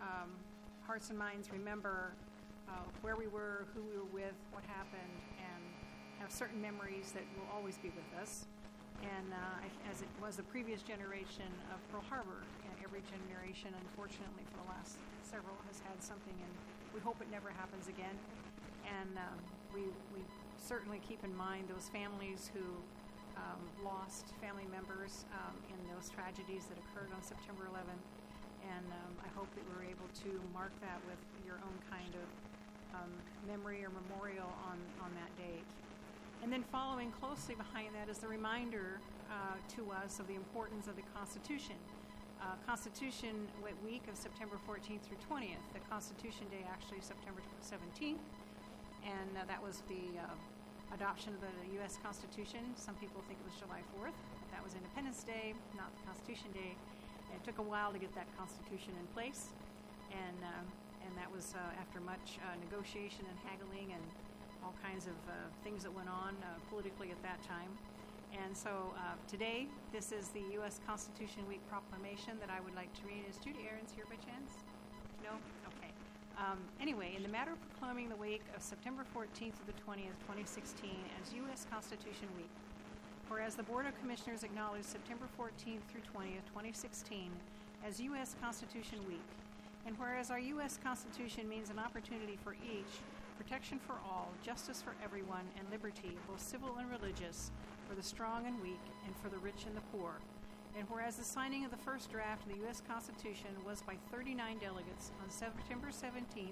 hearts and minds, remember where we were, who we were with, what happened, and have certain memories that will always be with us. And as it was the previous generation of Pearl Harbor, and every generation, unfortunately, for the last several has had something, and we hope it never happens again. And we certainly keep in mind those families who lost family members in those tragedies that occurred on September 11th. And I hope that we're able to mark that with your own kind of memory or memorial on that date. And then following closely behind that is the reminder to us of the importance of the Constitution. Constitution Week of September 14th through 20th. The Constitution Day actually September 17th. And that was the adoption of the U.S. Constitution. Some people think it was July 4th. But that was Independence Day, not the Constitution Day. And it took a while to get that Constitution in place. And that was after much negotiation and haggling and all kinds of things that went on politically at that time. And so today, this is the U.S. Constitution Week proclamation that I would like to read. Is Judy Ahrens here by chance? No? Okay. Anyway, in the matter of proclaiming the week of September 14th to the 20th, 2016 as U.S. Constitution Week, whereas the Board of Commissioners acknowledged September 14th through 20th, 2016 as U.S. Constitution Week, and whereas our U.S. Constitution means an opportunity for each, protection for all, justice for everyone, and liberty, both civil and religious, for the strong and weak, and for the rich and the poor. And whereas the signing of the first draft of the U.S. Constitution was by 39 delegates on September 17,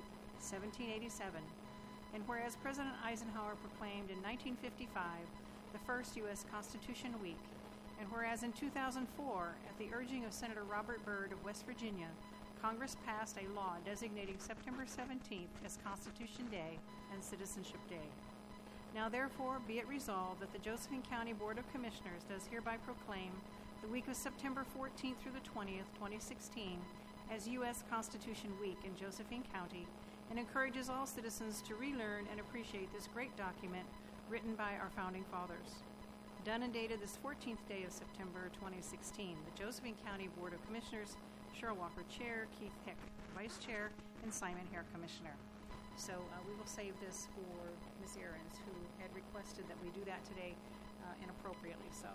1787, and whereas President Eisenhower proclaimed in 1955 the first U.S. Constitution Week, and whereas in 2004, at the urging of Senator Robert Byrd of West Virginia, Congress passed a law designating September 17th as Constitution Day and Citizenship Day. Now therefore be it resolved that the Josephine County Board of Commissioners does hereby proclaim the week of September 14th through the 20th, 2016, as U.S. Constitution Week in Josephine County, and encourages all citizens to relearn and appreciate this great document written by our Founding Fathers. Done and dated this 14th day of September 2016, the Josephine County Board of Commissioners, Cheryl Walker, Chair, Keith Heck, Vice Chair, and Simon Hare, Commissioner. So we will save this for Ms. Ahrens, who had requested that we do that today inappropriately so.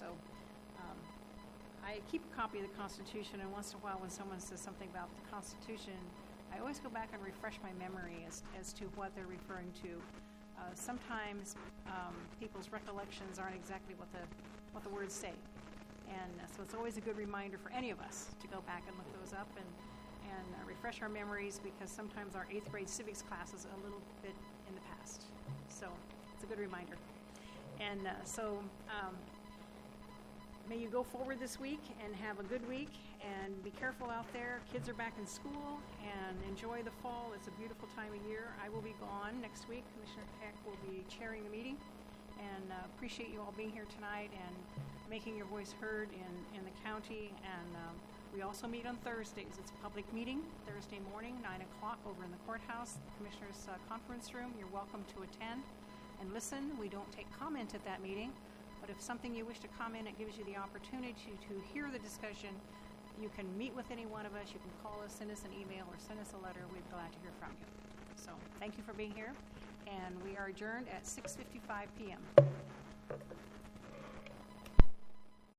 I keep a copy of the Constitution, and once in a while when someone says something about the Constitution, I always go back and refresh my memory as to what they're referring to. Sometimes people's recollections aren't exactly what the words say. And so it's always a good reminder for any of us to go back and look those up and refresh our memories, because sometimes our 8th grade civics class is a little bit in the past. So it's a good reminder. And so may you go forward this week and have a good week, and be careful out there. Kids are back in school, and enjoy the fall. It's a beautiful time of year. I will be gone next week. Commissioner Peck will be chairing the meeting, and appreciate you all being here tonight and making your voice heard in the county. And we also meet on Thursdays. It's a public meeting, Thursday morning, 9 o'clock, over in the courthouse, the Commissioner's conference room. You're welcome to attend and listen. We don't take comment at that meeting, but if something you wish to comment, it gives you the opportunity to hear the discussion. You can meet with any one of us. You can call us, send us an email, or send us a letter. We'd be glad to hear from you. So thank you for being here, and we are adjourned at 6:55 p.m.